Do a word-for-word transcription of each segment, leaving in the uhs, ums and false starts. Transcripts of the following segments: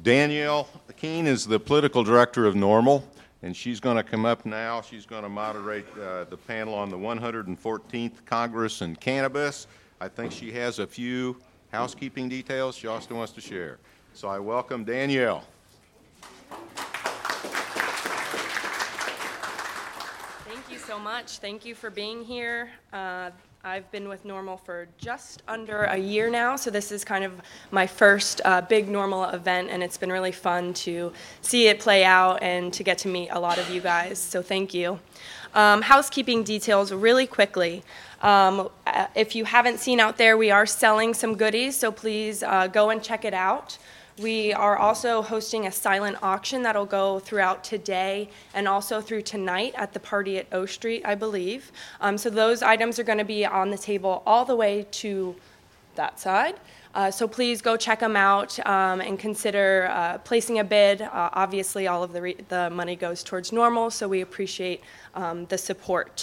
Danielle Keene is the political director of NORML, and she's going to come up now. She's going to moderate uh, the panel on the one hundred fourteenth Congress and Cannabis. I think she has a few housekeeping details she also wants to share. So I welcome Danielle. Thank you so much. Thank you for being here. Uh, I've been with NORML for just under a year now, so this is kind of my first uh, big NORML event, and it's been really fun to see it play out and to get to meet a lot of you guys, so thank you. Um, housekeeping details really quickly. Um, if you haven't seen out there, we are selling some goodies, so please uh, go and check it out. We are also hosting a silent auction that'll go throughout today and also through tonight at the party at O Street, I believe. Um, so those items are going to be on the table all the way to that side. Uh, so please go check them out um, and consider uh, placing a bid. Uh, obviously, all of the, re- the money goes towards NORML, so we appreciate um, the support.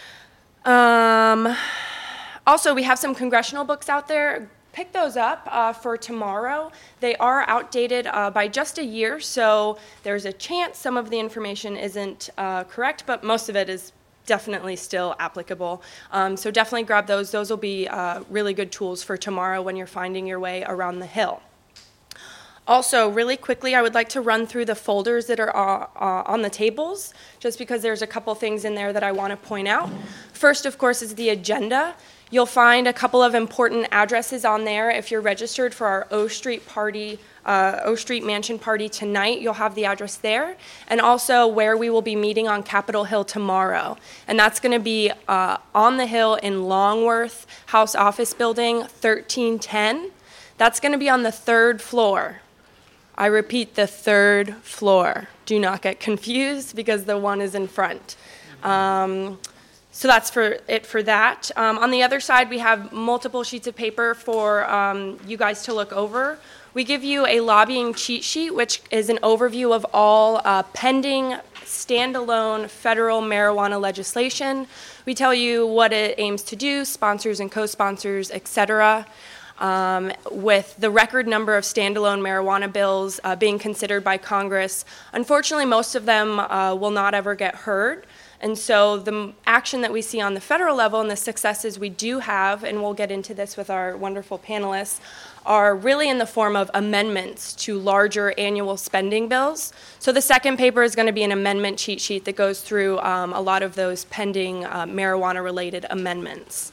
Um, also, we have some congressional books out there. Pick those up uh, for tomorrow. They are outdated uh, by just a year, so there's a chance some of the information isn't uh, correct, but most of it is definitely still applicable. Um, so definitely grab those. Those will be uh, really good tools for tomorrow when you're finding your way around the Hill. Also, really quickly, I would like to run through the folders that are uh, uh, on the tables, just because there's a couple things in there that I want to point out. First, of course, is the agenda. You'll find a couple of important addresses on there. If you're registered for our O Street party, uh, O Street Mansion party tonight, you'll have the address there, and also where we will be meeting on Capitol Hill tomorrow. And that's going to be uh, on the Hill in Longworth House Office Building, thirteen ten. That's going to be on the third floor. I repeat, the third floor. Do not get confused because the one is in front. Um, So that's for it for that. Um, on the other side, we have multiple sheets of paper for um, you guys to look over. We give you a lobbying cheat sheet, which is an overview of all uh, pending standalone federal marijuana legislation. We tell you what it aims to do, sponsors and co-sponsors, et cetera. Um, with the record number of standalone marijuana bills uh, being considered by Congress. Unfortunately, most of them uh, will not ever get heard. And so the action that we see on the federal level and the successes we do have, and we'll get into this with our wonderful panelists, are really in the form of amendments to larger annual spending bills. So the second paper is going to be an amendment cheat sheet that goes through um, a lot of those pending uh, marijuana-related amendments.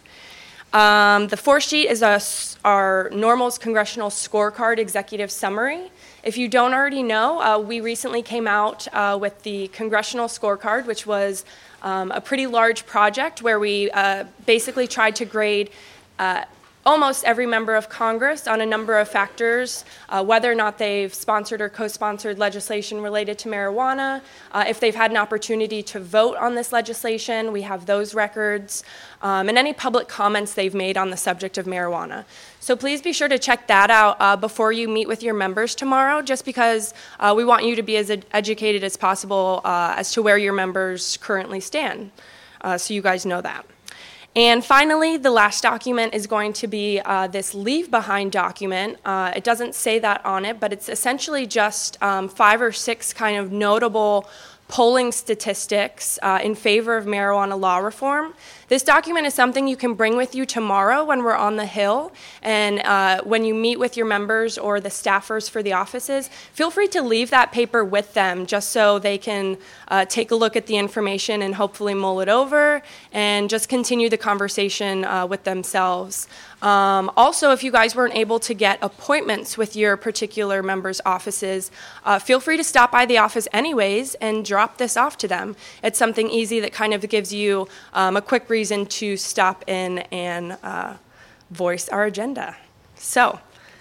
Um, the fourth sheet is a, our NORML's Congressional Scorecard Executive Summary. If you don't already know, uh, we recently came out uh, with the Congressional Scorecard, which was um, a pretty large project where we uh, basically tried to grade uh, almost every member of Congress on a number of factors, uh, whether or not they've sponsored or co-sponsored legislation related to marijuana, uh, if they've had an opportunity to vote on this legislation, we have those records, um, and any public comments they've made on the subject of marijuana. So please be sure to check that out uh, before you meet with your members tomorrow, just because uh, we want you to be as ed- educated as possible uh, as to where your members currently stand, uh, so you guys know that. And finally, the last document is going to be uh, this leave behind document. Uh, it doesn't say that on it, but it's essentially just um, five or six kind of notable polling statistics uh, in favor of marijuana law reform. This document is something you can bring with you tomorrow when we're on the Hill, and uh, when you meet with your members or the staffers for the offices, feel free to leave that paper with them just so they can uh, take a look at the information and hopefully mull it over and just continue the conversation uh, with themselves. Um, also, if you guys weren't able to get appointments with your particular members' offices, uh, feel free to stop by the office anyways and drop this off to them. It's something easy that kind of gives you um, a quick reason to stop in and uh, voice our agenda. So,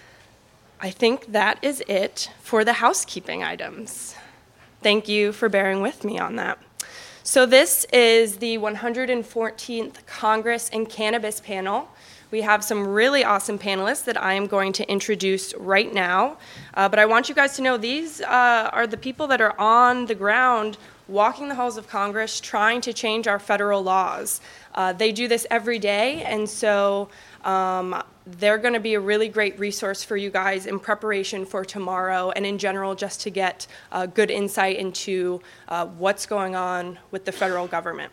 I think that is it for the housekeeping items. Thank you for bearing with me on that. So this is the one hundred fourteenth Congress and Cannabis panel. We have some really awesome panelists that I am going to introduce right now. Uh, but I want you guys to know these uh, are the people that are on the ground walking the halls of Congress trying to change our federal laws. Uh, they do this every day, and so um, they're going to be a really great resource for you guys in preparation for tomorrow and in general just to get uh, good insight into uh, what's going on with the federal government.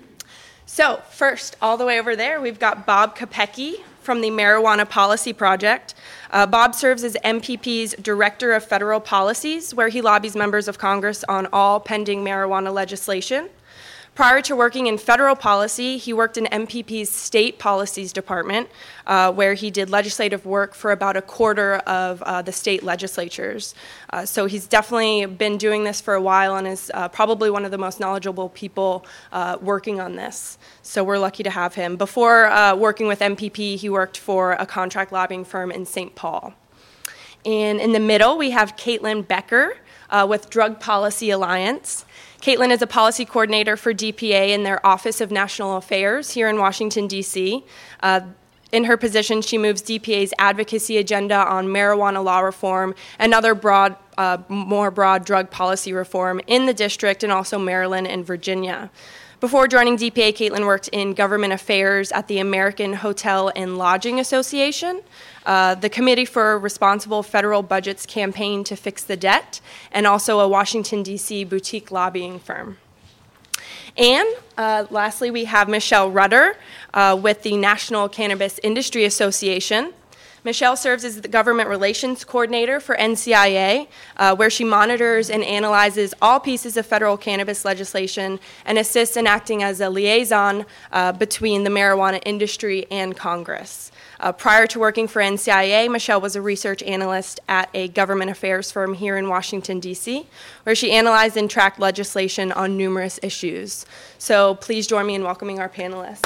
So first, all the way over there, we've got Bob Kopecki from the Marijuana Policy Project. Uh, Bob serves as M P P's Director of Federal Policies, where he lobbies members of Congress on all pending marijuana legislation. Prior to working in federal policy, he worked in M P P's State Policies Department, uh, where he did legislative work for about a quarter of uh, the state legislatures. Uh, so he's definitely been doing this for a while and is uh, probably one of the most knowledgeable people uh, working on this. So we're lucky to have him. Before uh, working with M P P, he worked for a contract lobbying firm in Saint Paul. And in the middle, we have Caitlin Becker uh, with Drug Policy Alliance. Caitlin is a policy coordinator for D P A in their Office of National Affairs here in Washington, D C. Uh, in her position, she moves D P A's advocacy agenda on marijuana law reform and other broad, uh, more broad drug policy reform in the district and also Maryland and Virginia. Before joining D P A, Caitlin worked in government affairs at the American Hotel and Lodging Association, uh, the Committee for Responsible Federal Budgets Campaign to Fix the Debt, and also a Washington, D C boutique lobbying firm. And uh, lastly, we have Michelle Rudder uh, with the National Cannabis Industry Association. Michelle serves as the Government Relations Coordinator for N C I A, uh, where she monitors and analyzes all pieces of federal cannabis legislation and assists in acting as a liaison uh, between the marijuana industry and Congress. Uh, prior to working for N C I A, Michelle was a research analyst at a government affairs firm here in Washington, D C, where she analyzed and tracked legislation on numerous issues. So please join me in welcoming our panelists.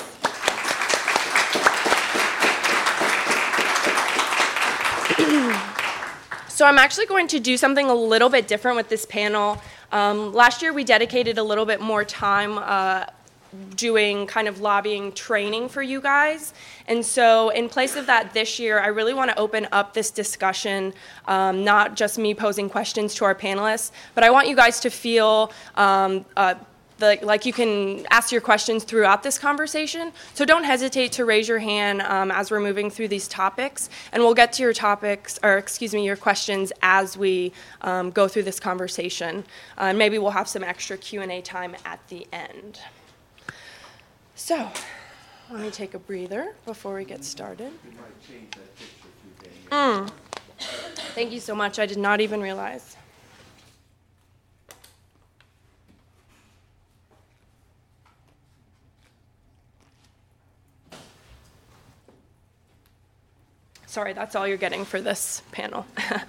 So I'm actually going to do something a little bit different with this panel. Um, last year we dedicated a little bit more time uh, doing kind of lobbying training for you guys. And so in place of that this year, I really want to open up this discussion, um, not just me posing questions to our panelists, but I want you guys to feel um, uh, The, like you can ask your questions throughout this conversation. So don't hesitate to raise your hand um, as we're moving through these topics, and we'll get to your topics, or excuse me, your questions as we um, go through this conversation. Uh, and maybe we'll have some extra Q and A time at the end. So let me take a breather before we get started. Mm. Thank you so much. I did not even realize. Sorry, that's all you're getting for this panel.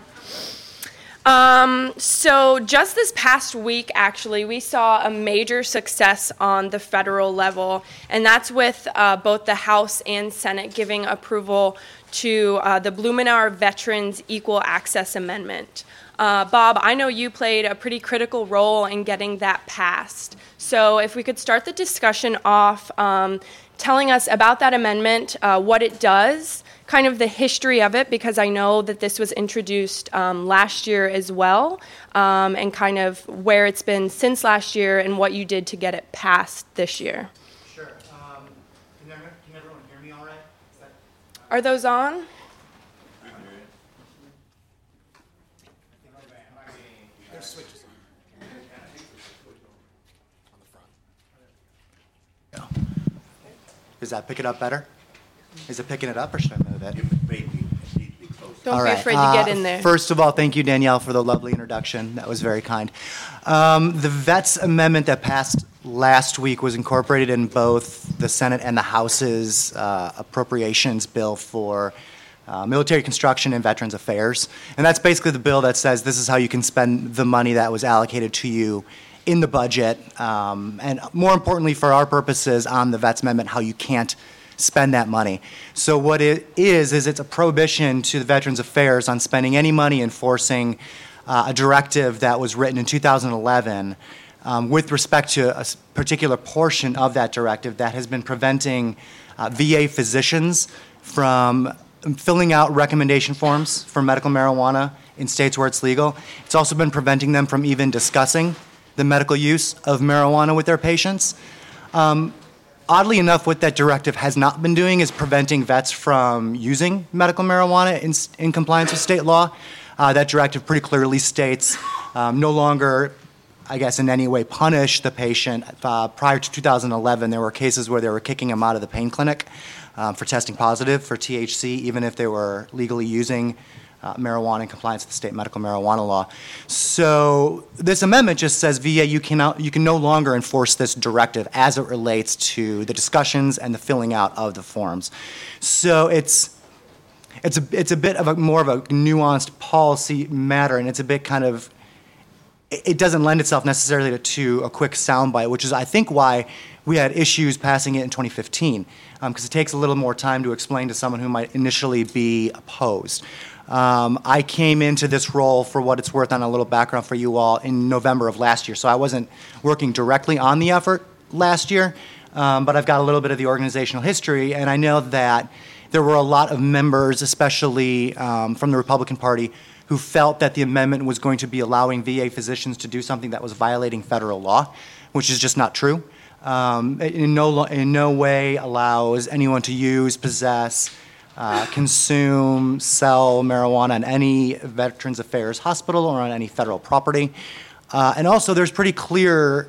um, so just this past week, actually, we saw a major success on the federal level, and that's with uh, both the House and Senate giving approval to uh, the Blumenauer Veterans Equal Access Amendment. Uh, Bob, I know you played a pretty critical role in getting that passed. So if we could start the discussion off um, telling us about that amendment, uh, what it does, kind of the history of it, because I know that this was introduced um, last year as well, um, and kind of where it's been since last year and what you did to get it passed this year. Sure. Um, can, everyone, can everyone hear me all right? Is that, uh, Are those on? There's switches on. Does that pick it up better? Is it picking it up, or should I move it? Don't All be right. afraid to Uh, get in there. First of all, thank you, Danielle, for the lovely introduction. That was very kind. Um, the Vets Amendment that passed last week was incorporated in both the Senate and the House's uh, appropriations bill for uh, military construction and Veterans Affairs. And that's basically the bill that says this is how you can spend the money that was allocated to you in the budget, um, and more importantly for our purposes on the Vets Amendment, how you can't spend that money. So what it is, is it's a prohibition to the Veterans Affairs on spending any money enforcing uh, a directive that was written in two thousand eleven um, with respect to a particular portion of that directive that has been preventing uh, V A physicians from filling out recommendation forms for medical marijuana in states where it's legal. It's also been preventing them from even discussing the medical use of marijuana with their patients. Um, oddly enough, what that directive has not been doing is preventing vets from using medical marijuana in, in compliance with state law. Uh, that directive pretty clearly states um, no longer, I guess, in any way punish the patient. Uh, prior to two thousand eleven, there were cases where they were kicking him out of the pain clinic um, for testing positive for T H C, even if they were legally using uh, marijuana in compliance with the state medical marijuana law. So this amendment just says, V A, you cannot, you can no longer enforce this directive as it relates to the discussions and the filling out of the forms. So it's it's a it's a bit of a more of a nuanced policy matter, and it's a bit kind of, it doesn't lend itself necessarily to, to a quick soundbite, which is, I think, why we had issues passing it in twenty fifteen, because um, it takes a little more time to explain to someone who might initially be opposed. Um, I came into this role, for what it's worth, on a little background for you all, in November of last year, so I wasn't working directly on the effort last year, um, but I've got a little bit of the organizational history, and I know that there were a lot of members, especially um, from the Republican Party, who felt that the amendment was going to be allowing V A physicians to do something that was violating federal law, which is just not true. Um, it in no, lo- in no way allows anyone to use, possess, uh, consume, sell marijuana in any Veterans Affairs hospital or on any federal property. Uh, and also, there's pretty clear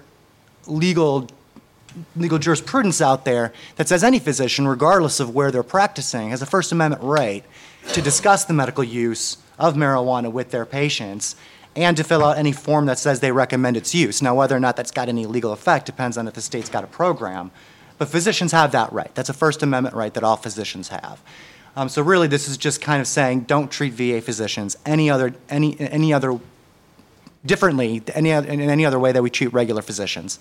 legal legal jurisprudence out there that says any physician, regardless of where they're practicing, has a First Amendment right to discuss the medical use of marijuana with their patients and to fill out any form that says they recommend its use. Now, whether or not that's got any legal effect depends on if the state's got a program, but physicians have that right. That's a First Amendment right that all physicians have. Um, so really, this is just kind of saying, don't treat V A physicians any other any any other differently any in any other way that we treat regular physicians.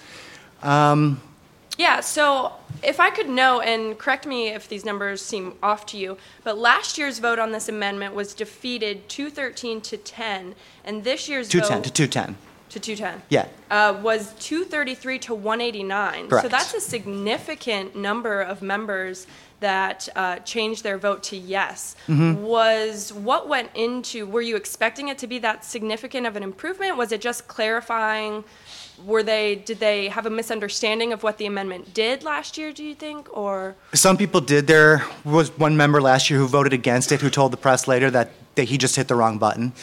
Um, Yeah, so if I could know, and correct me if these numbers seem off to you, but last year's vote on this amendment was defeated two thirteen to ten, and this year's two vote... ten to two ten. To two ten. Yeah. Uh, was two thirty-three to one eighty-nine. Correct. So that's a significant number of members that uh, changed their vote to yes. Mm-hmm. Was what went into, were you expecting it to be that significant of an improvement? Was it just clarifying? Were they, did they have a misunderstanding of what the amendment did last year, do you think, or? Some people did. There was one member last year who voted against it, who told the press later that, that he just hit the wrong button.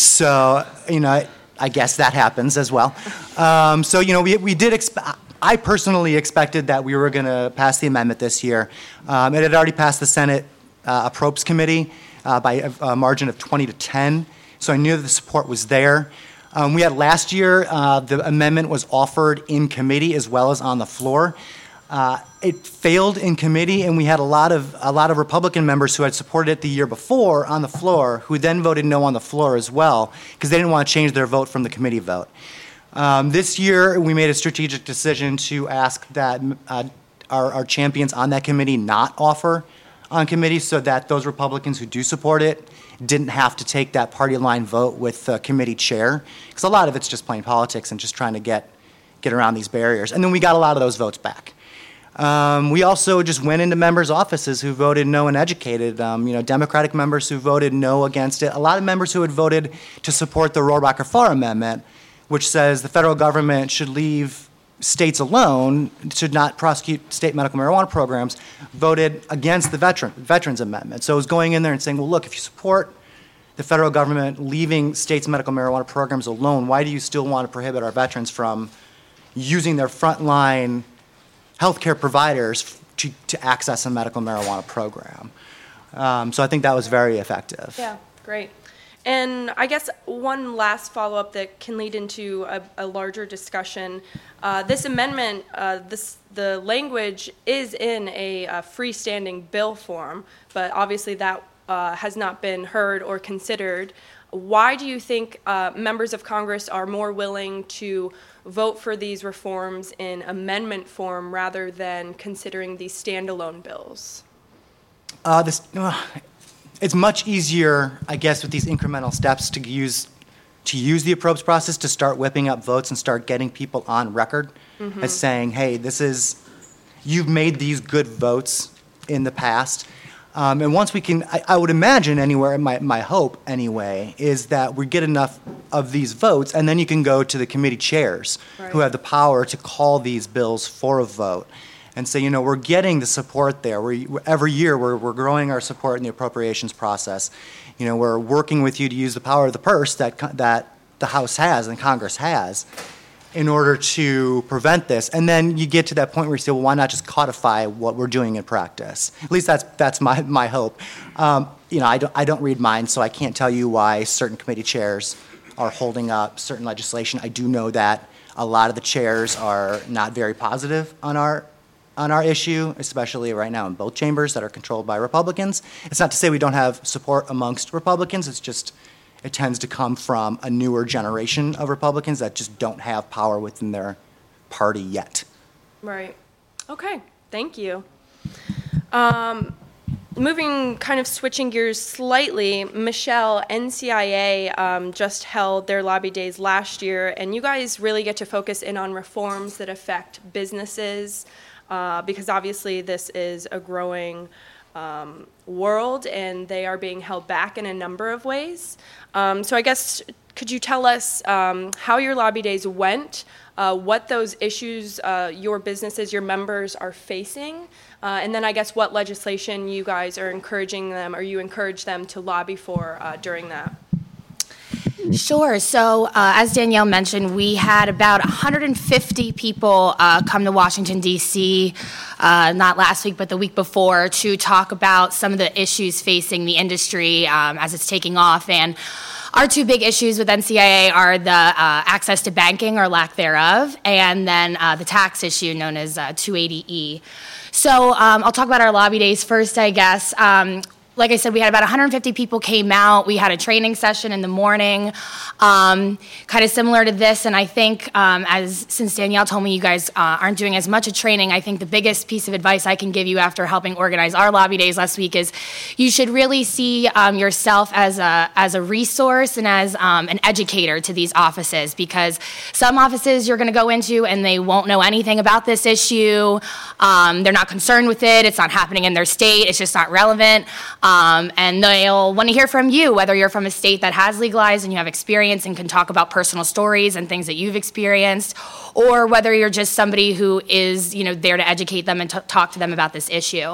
So, you know, I, I guess that happens as well. Um, so, you know, we, we did expect, I personally expected that we were going to pass the amendment this year. Um, it had already passed the Senate uh, Appropriations Committee uh, by a, a margin of twenty to ten, so I knew that the support was there. Um, we had last year, uh, the amendment was offered in committee as well as on the floor. Uh, it failed in committee, and we had a lot of a lot of Republican members who had supported it the year before on the floor, who then voted no on the floor as well, because they didn't want to change their vote from the committee vote. Um, this year, we made a strategic decision to ask that uh, our, our champions on that committee not offer on committee, so that those Republicans who do support it didn't have to take that party line vote with the committee chair, because a lot of it's just plain politics and just trying to get get around these barriers. And then we got a lot of those votes back. Um, we also just went into members' offices who voted no and educated, um, you know, Democratic members who voted no against it, a lot of members who had voted to support the Rohrabacher-Farr Amendment, which says the federal government should leave states alone, should not prosecute state medical marijuana programs, voted against the veteran, Veterans Amendment. So it was going in there and saying, well, look, if you support the federal government leaving states' medical marijuana programs alone, why do you still want to prohibit our veterans from using their frontline healthcare providers to, to access a medical marijuana program? Um, so I think that was very effective. Yeah, great. And I guess one last follow-up that can lead into a, a larger discussion. Uh, this amendment, uh, this, the language is in a, a freestanding bill form, but obviously that uh, has not been heard or considered. Why do you think uh, members of Congress are more willing to vote for these reforms in amendment form rather than considering these standalone bills? Uh, this, uh, It's much easier, I guess, with these incremental steps to use to use the appropriations process to start whipping up votes and start getting people on record mm-hmm. as saying, hey, this is, you've made these good votes in the past. Um, and once we can, I, I would imagine anywhere, my, my hope anyway, is that we get enough of these votes, and then you can go to the committee chairs Right. who have the power to call these bills for a vote and say, you know, we're getting the support there. We, every year we're, we're growing our support in the appropriations process. You know, we're working with you to use the power of the purse that, co- that the House has and Congress has in order to prevent this. And then you get to that point where you say, well, why not just codify what we're doing in practice? At least that's that's my, my hope. Um, you know, I don't, I don't read minds, so I can't tell you why certain committee chairs are holding up certain legislation. I do know that a lot of the chairs are not very positive on our on our issue, especially right now in both chambers that are controlled by Republicans. It's not to say we don't have support amongst Republicans, it's just it tends to come from a newer generation of Republicans that just don't have power within their party yet. Right. Okay, thank you. Um, moving, kind of switching gears slightly, Michelle, N C I A um, just held their lobby days last year, and you guys really get to focus in on reforms that affect businesses, uh, because obviously this is a growing um, world, and they are being held back in a number of ways. Um, so I guess, could you tell us um, how your lobby days went, uh, what those issues uh, your businesses, your members are facing, uh, and then I guess what legislation you guys are encouraging them, or you encourage them to lobby for uh, during that? Sure. So, uh, as Danielle mentioned, we had about one hundred fifty people uh, come to Washington, D C, uh, not last week, but the week before, to talk about some of the issues facing the industry um, as it's taking off. And our two big issues with N C I A are the uh, access to banking or lack thereof, and then uh, the tax issue known as uh, two eighty E. So, um, I'll talk about our lobby days first, I guess. Um, Like I said, we had about one hundred fifty people came out. We had a training session in the morning, um, kind of similar to this. And I think, um, as since Danielle told me you guys uh, aren't doing as much of training, I think the biggest piece of advice I can give you after helping organize our lobby days last week is you should really see um, yourself as a as a resource and as um, an educator to these offices, because some offices you're going to go into and they won't know anything about this issue. Um, they're not concerned with it. It's not happening in their state. It's just not relevant. Um, and they'll want to hear from you, whether you're from a state that has legalized and you have experience and can talk about personal stories and things that you've experienced, or whether you're just somebody who is, you know, there to educate them and t- talk to them about this issue.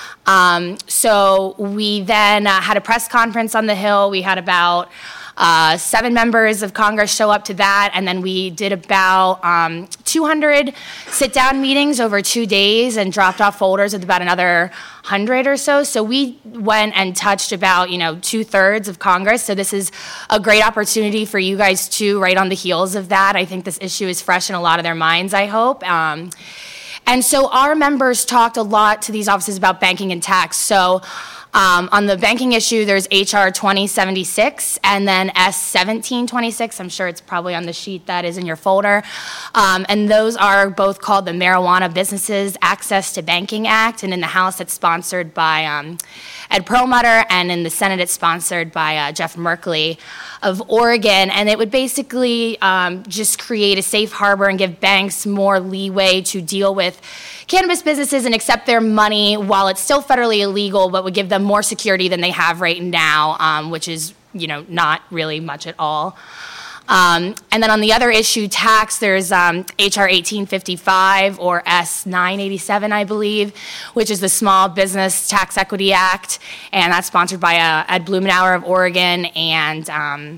Um, so we then uh, had a press conference on the Hill. We had about Uh, seven members of Congress show up to that, and then we did about um, two hundred sit-down meetings over two days and dropped off folders with about another one hundred or so. So we went and touched about, you know, two-thirds of Congress. So this is a great opportunity for you guys too, right on the heels of that. I think this issue is fresh in a lot of their minds, I hope. Um, and so our members talked a lot to these offices about banking and tax. So Um, on the banking issue, there's H R twenty seventy-six and then S seventeen twenty-six. I'm sure it's probably on the sheet that is in your folder. Um, and those are both called the Marijuana Businesses Access to Banking Act. And in the House, it's sponsored by um, Ed Perlmutter, and in the Senate, it's sponsored by uh, Jeff Merkley of Oregon. And it would basically um, just create a safe harbor and give banks more leeway to deal with cannabis businesses and accept their money while it's still federally illegal, but would give them more security than they have right now, um, which is, you know, not really much at all. Um, and then on the other issue, tax, there's um, H R eighteen fifty-five or S nine eighty-seven, I believe, which is the Small Business Tax Equity Act, and that's sponsored by uh, Ed Blumenauer of Oregon and um,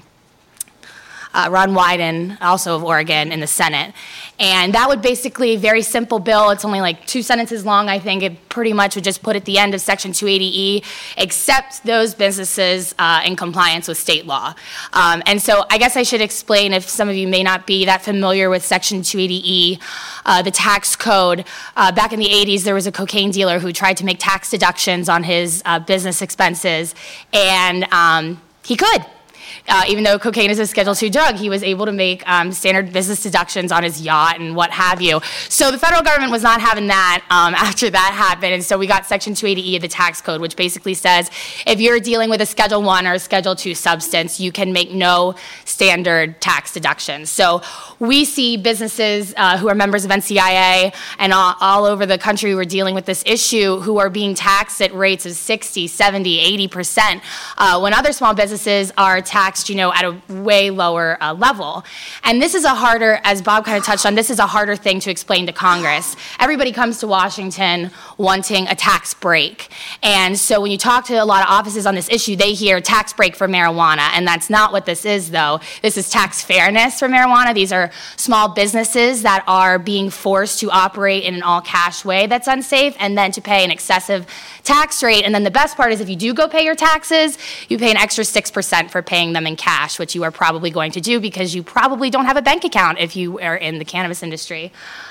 uh, Ron Wyden, also of Oregon, in the Senate. And that would basically, very simple bill, it's only like two sentences long, I think. It pretty much would just put at the end of Section two eighty E, accept those businesses uh, in compliance with state law. Um, and so I guess I should explain, if some of you may not be that familiar with Section two eighty E, uh, the tax code. Uh, back in the eighties, there was a cocaine dealer who tried to make tax deductions on his uh, business expenses, and um, he could. uh, even though cocaine is a Schedule two drug, he was able to make um, standard business deductions on his yacht and what have you. So the federal government was not having that um, after that happened, and so we got Section two eighty E of the tax code, which basically says if you're dealing with a Schedule one or a Schedule two substance, you can make no standard tax deductions. So we see businesses uh, who are members of N C I A and all, all over the country who are dealing with this issue who are being taxed at rates of sixty, seventy, eighty percent uh, when other small businesses are taxed, you know, at a way lower uh, level. And this is a harder, as Bob kind of touched on, this is a harder thing to explain to Congress. Everybody comes to Washington wanting a tax break. And so when you talk to a lot of offices on this issue, they hear tax break for marijuana, and that's not what this is, though. This is tax fairness for marijuana. These are small businesses that are being forced to operate in an all-cash way that's unsafe and then to pay an excessive tax rate. And then the best part is if you do go pay your taxes, you pay an extra six percent for paying them in cash, which you are probably going to do because you probably don't have a bank account if you are in the cannabis industry.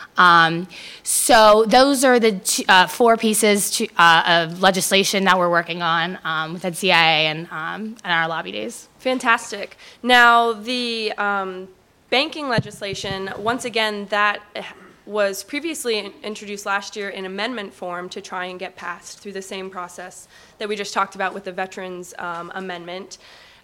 Um, so those are the two, uh, four pieces to, uh, of legislation that we're working on um, with N C I A and, um, and our lobby days. Fantastic. Now, the um, banking legislation, once again, that was previously introduced last year in amendment form to try and get passed through the same process that we just talked about with the Veterans um, Amendment.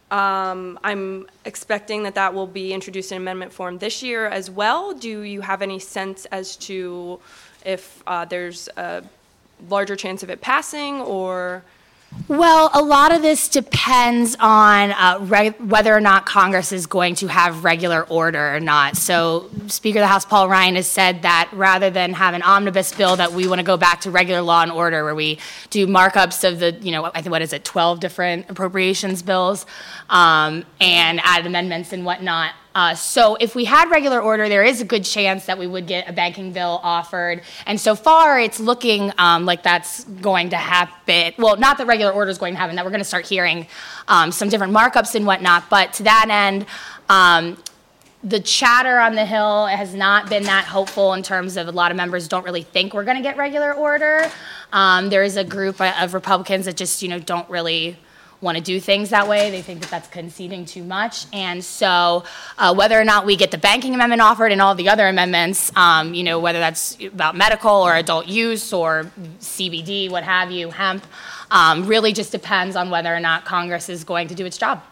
Um, I'm expecting that that will be introduced in amendment form this year as well. Do you have any sense as to if uh, there's a larger chance of it passing, or? Well, a lot of this depends on uh, reg- whether or not Congress is going to have regular order or not. So Speaker of the House Paul Ryan has said that rather than have an omnibus bill, that we want to go back to regular law and order where we do markups of the, you know, I think, what is it, twelve different appropriations bills um, and add amendments and whatnot. Uh, so if we had regular order, there is a good chance that we would get a banking bill offered. And so far, it's looking um, like that's going to happen. Well, not that regular order is going to happen, that we're going to start hearing um, some different markups and whatnot. But to that end, um, the chatter on the Hill has not been that hopeful in terms of a lot of members don't really think we're going to get regular order. Um, there is a group of Republicans that just, you know, don't really want to do things that way. They think that that's conceding too much. And so uh, whether or not we get the banking amendment offered and all the other amendments, um, you know, whether that's about medical or adult use or C B D, what have you, hemp, um, really just depends on whether or not Congress is going to do its job.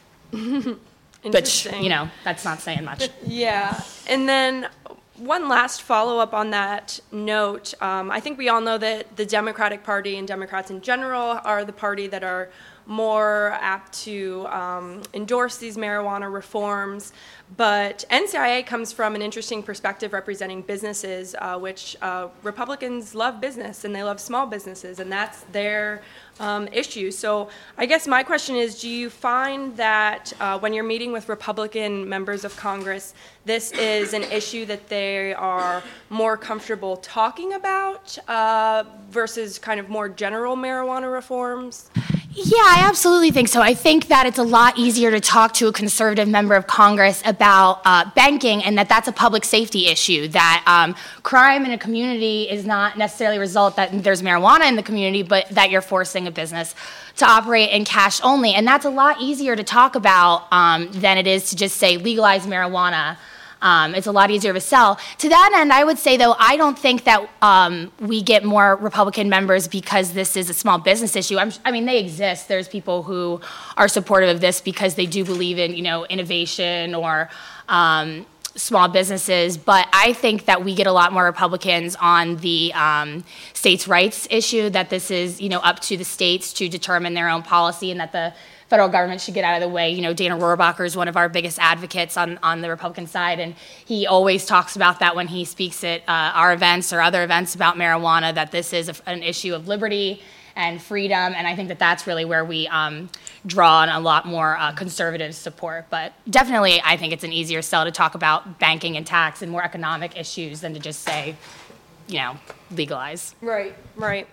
Which, you know, that's not saying much. Yeah. And then one last follow-up on that note. Um, I think we all know that the Democratic Party and Democrats in general are the party that are more apt to um, endorse these marijuana reforms. But N C I A comes from an interesting perspective representing businesses, uh, which uh, Republicans love business and they love small businesses, and that's their um, issue. So I guess my question is, do you find that uh, when you're meeting with Republican members of Congress, this is an issue that they are more comfortable talking about uh, versus kind of more general marijuana reforms? Yeah, I absolutely think so. I think that it's a lot easier to talk to a conservative member of Congress about uh, banking, and that that's a public safety issue, that um, crime in a community is not necessarily a result that there's marijuana in the community, but that you're forcing a business to operate in cash only. And that's a lot easier to talk about um, than it is to just say legalize marijuana. Um, it's a lot easier to sell. To that end, I would say, though, I don't think that um, we get more Republican members because this is a small business issue. I'm, I mean, they exist. There's people who are supportive of this because they do believe in, you know, innovation or um, small businesses. But I think that we get a lot more Republicans on the um, states' rights issue, that this is, you know, up to the states to determine their own policy, and that the federal government should get out of the way. You know, Dana Rohrabacher is one of our biggest advocates on, on the Republican side, and he always talks about that when he speaks at uh, our events or other events about marijuana, that this is a, an issue of liberty and freedom, and I think that that's really where we um, draw on a lot more uh, conservative support. But definitely, I think it's an easier sell to talk about banking and tax and more economic issues than to just say, you know, legalize. Right, right.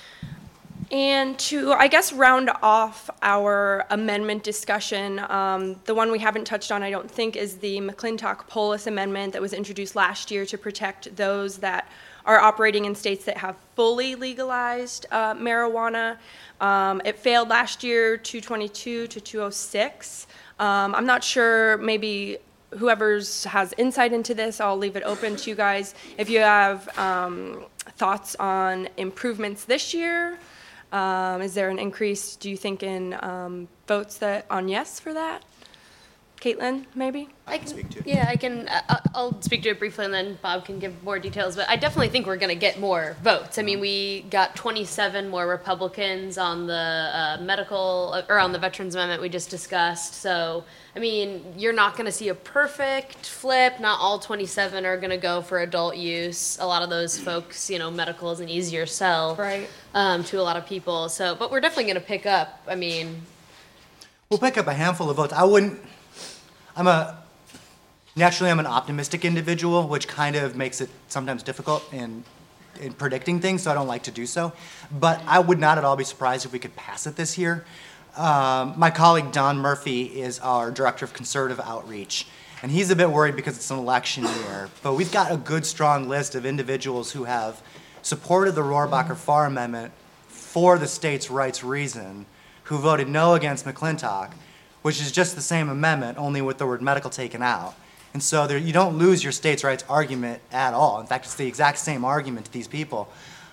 And to, I guess, round off our amendment discussion, um, the one we haven't touched on, I don't think, is the McClintock-Polis amendment that was introduced last year to protect those that are operating in states that have fully legalized uh, marijuana. Um, it failed last year, two twenty-two to two oh six. Um, I'm not sure, maybe whoever's has insight into this, I'll leave it open to you guys. If you have um, thoughts on improvements this year, um, is there an increase, do you think, in um, votes that on yes for that? Caitlin, maybe? I can speak to it. Yeah, I can. Uh, I'll speak to it briefly, and then Bob can give more details. But I definitely think we're going to get more votes. I mean, we got twenty-seven more Republicans on the uh, medical or on the Veterans Amendment we just discussed. So, I mean, you're not going to see a perfect flip. Not all twenty-seven are going to go for adult use. A lot of those folks, you know, medical is an easier sell, Right. um, to a lot of people. So, but we're definitely going to pick up. I mean, We'll pick up a handful of votes. I wouldn't, I'm a, naturally I'm an optimistic individual, which kind of makes it sometimes difficult in, in predicting things, so I don't like to do so. But I would not at all be surprised if we could pass it this year. Um, my colleague Don Murphy is our Director of Conservative Outreach, and he's a bit worried because it's an election year. But we've got a good, strong list of individuals who have supported the Rohrabacher-Farr Amendment for the states' rights reason, who voted no against McClintock, which is just the same amendment, only with the word medical taken out. And so there, you don't lose your states' rights argument at all. In fact, it's the exact same argument to these people.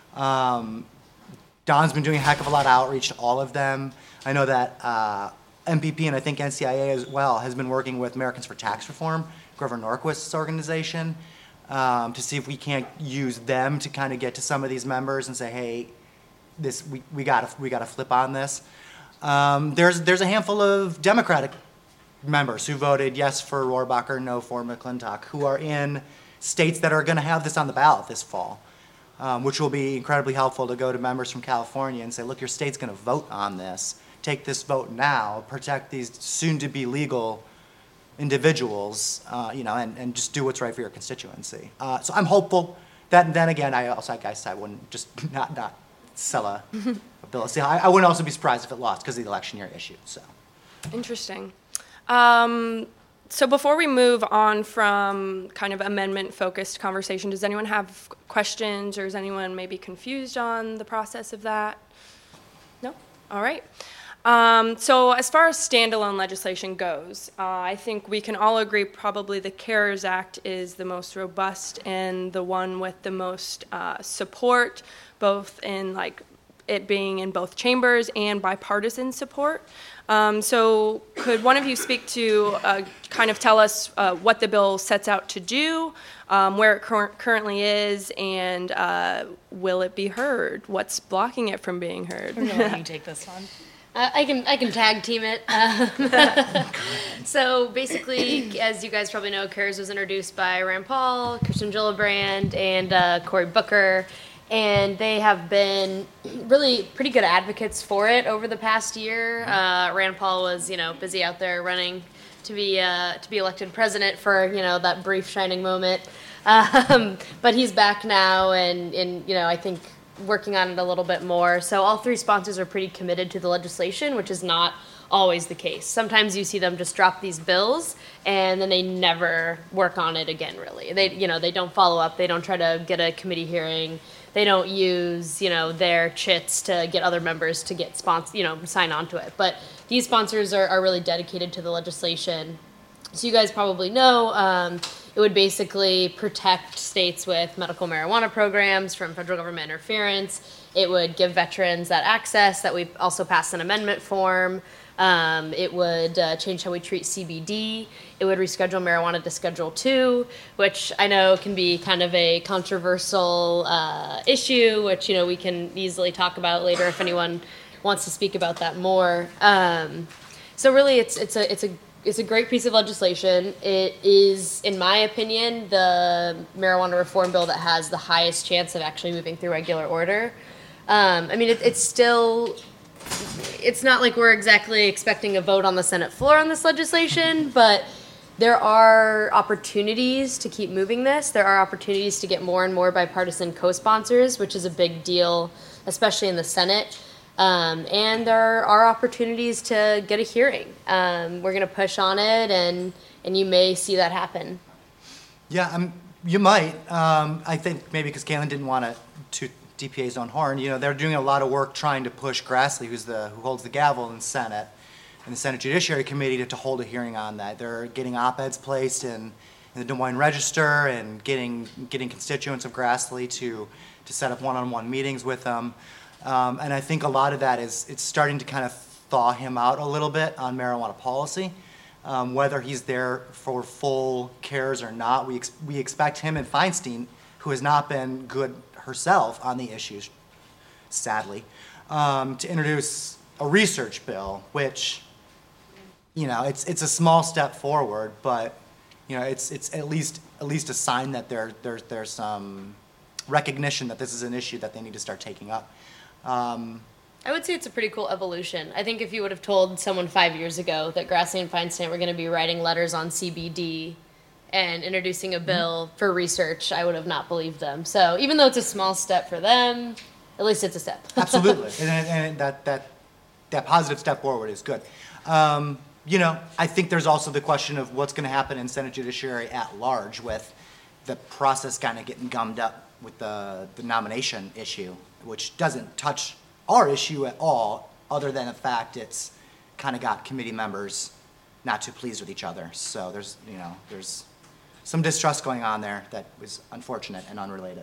Um, Don's been doing a heck of a lot of outreach to all of them. I know that uh, M P P and I think N C I A as well has been working with Americans for Tax Reform, Grover Norquist's organization, um, to see if we can't use them to kind of get to some of these members and say, hey, this we, we got we got to flip on this. Um, there's there's a handful of Democratic members who voted yes for Rohrabacher, no for McClintock, who are in states that are going to have this on the ballot this fall, um, which will be incredibly helpful to go to members from California and say, look, your state's going to vote on this. Take this vote now. Protect these soon-to-be legal individuals, uh, you know, and, and just do what's right for your constituency. Uh, so I'm hopeful. That then again, I also I guess I wouldn't just not not sell a, a bill. See, I, I wouldn't also be surprised if it lost because of the election year issue. So Interesting. Um, so before we move on from kind of amendment-focused conversation, does anyone have questions, or is anyone maybe confused on the process of that? No? All right. Um, so as far as standalone legislation goes, uh, I think we can all agree probably the CARES Act is the most robust and the one with the most uh, support, both in like it being in both chambers and bipartisan support. Um, so could one of you speak to uh, kind of tell us uh, what the bill sets out to do, um, where it cur- currently is, and uh, will it be heard? What's blocking it from being heard? I'm gonna let you take this one. Uh, I can I can tag team it. Um, so basically, as you guys probably know, CARES was introduced by Rand Paul, Kirsten Gillibrand, and uh, Cory Booker, and they have been really pretty good advocates for it over the past year. Uh, Rand Paul was, you know, busy out there running to be uh, to be elected president for, you know, that brief shining moment, um, but he's back now, and and you know, I think working on it a little bit more. So all three sponsors are pretty committed to the legislation, which is not always the case. Sometimes you see them just drop these bills and then they never work on it again, really. They, you know, they don't follow up. They don't try to get a committee hearing. They don't use, you know, their chits to get other members to get sponsor, you know, sign on to it. But these sponsors are, are really dedicated to the legislation. So you guys probably know, um, it would basically protect states with medical marijuana programs from federal government interference. It would give veterans that access that we also passed an amendment form. Um, it would uh, change how we treat C B D. It would reschedule marijuana to Schedule two, which I know can be kind of a controversial uh, issue, which, you know, we can easily talk about later if anyone wants to speak about that more. Um, so really, it's it's a it's a It's a great piece of legislation. It is, in my opinion, the marijuana reform bill that has the highest chance of actually moving through regular order. Um, I mean, it, it's still, it's not like we're exactly expecting a vote on the Senate floor on this legislation, but there are opportunities to keep moving this. There are opportunities to get more and more bipartisan co-sponsors, which is a big deal, especially in the Senate. Um, and there are opportunities to get a hearing. Um, we're going to push on it, and and you may see that happen. yeah, um, you might. Um, I think maybe because Caitlin didn't want to toot D P A's own horn. You know, they're doing a lot of work trying to push Grassley, who's the who holds the gavel in the Senate, and the Senate Judiciary Committee to, to hold a hearing on that. They're getting op-eds placed in, in the Des Moines Register and getting getting constituents of Grassley to to set up one-on-one meetings with them. Um, and I think a lot of that is it's starting to kind of thaw him out a little bit on marijuana policy. Um, whether he's there for full cares or not, we ex we expect him and Feinstein, who has not been good herself on the issues, sadly, um, to introduce a research bill, which, you know, it's it's a small step forward, but you know, it's it's at least at least a sign that there there there's some recognition that this is an issue that they need to start taking up. Um, I would say it's a pretty cool evolution. I think if you would have told someone five years ago that Grassley and Feinstein were going to be writing letters on C B D and introducing a bill mm-hmm. for research, I would have not believed them. So even though it's a small step for them, at least it's a step. Absolutely, and, and that that that positive step forward is good. Um, you know, I think there's also the question of what's going to happen in Senate Judiciary at large with the process kind of getting gummed up with the the nomination issue, which doesn't touch our issue at all, other than the fact it's kind of got committee members not too pleased with each other. So there's, you know, there's some distrust going on there that was unfortunate and unrelated.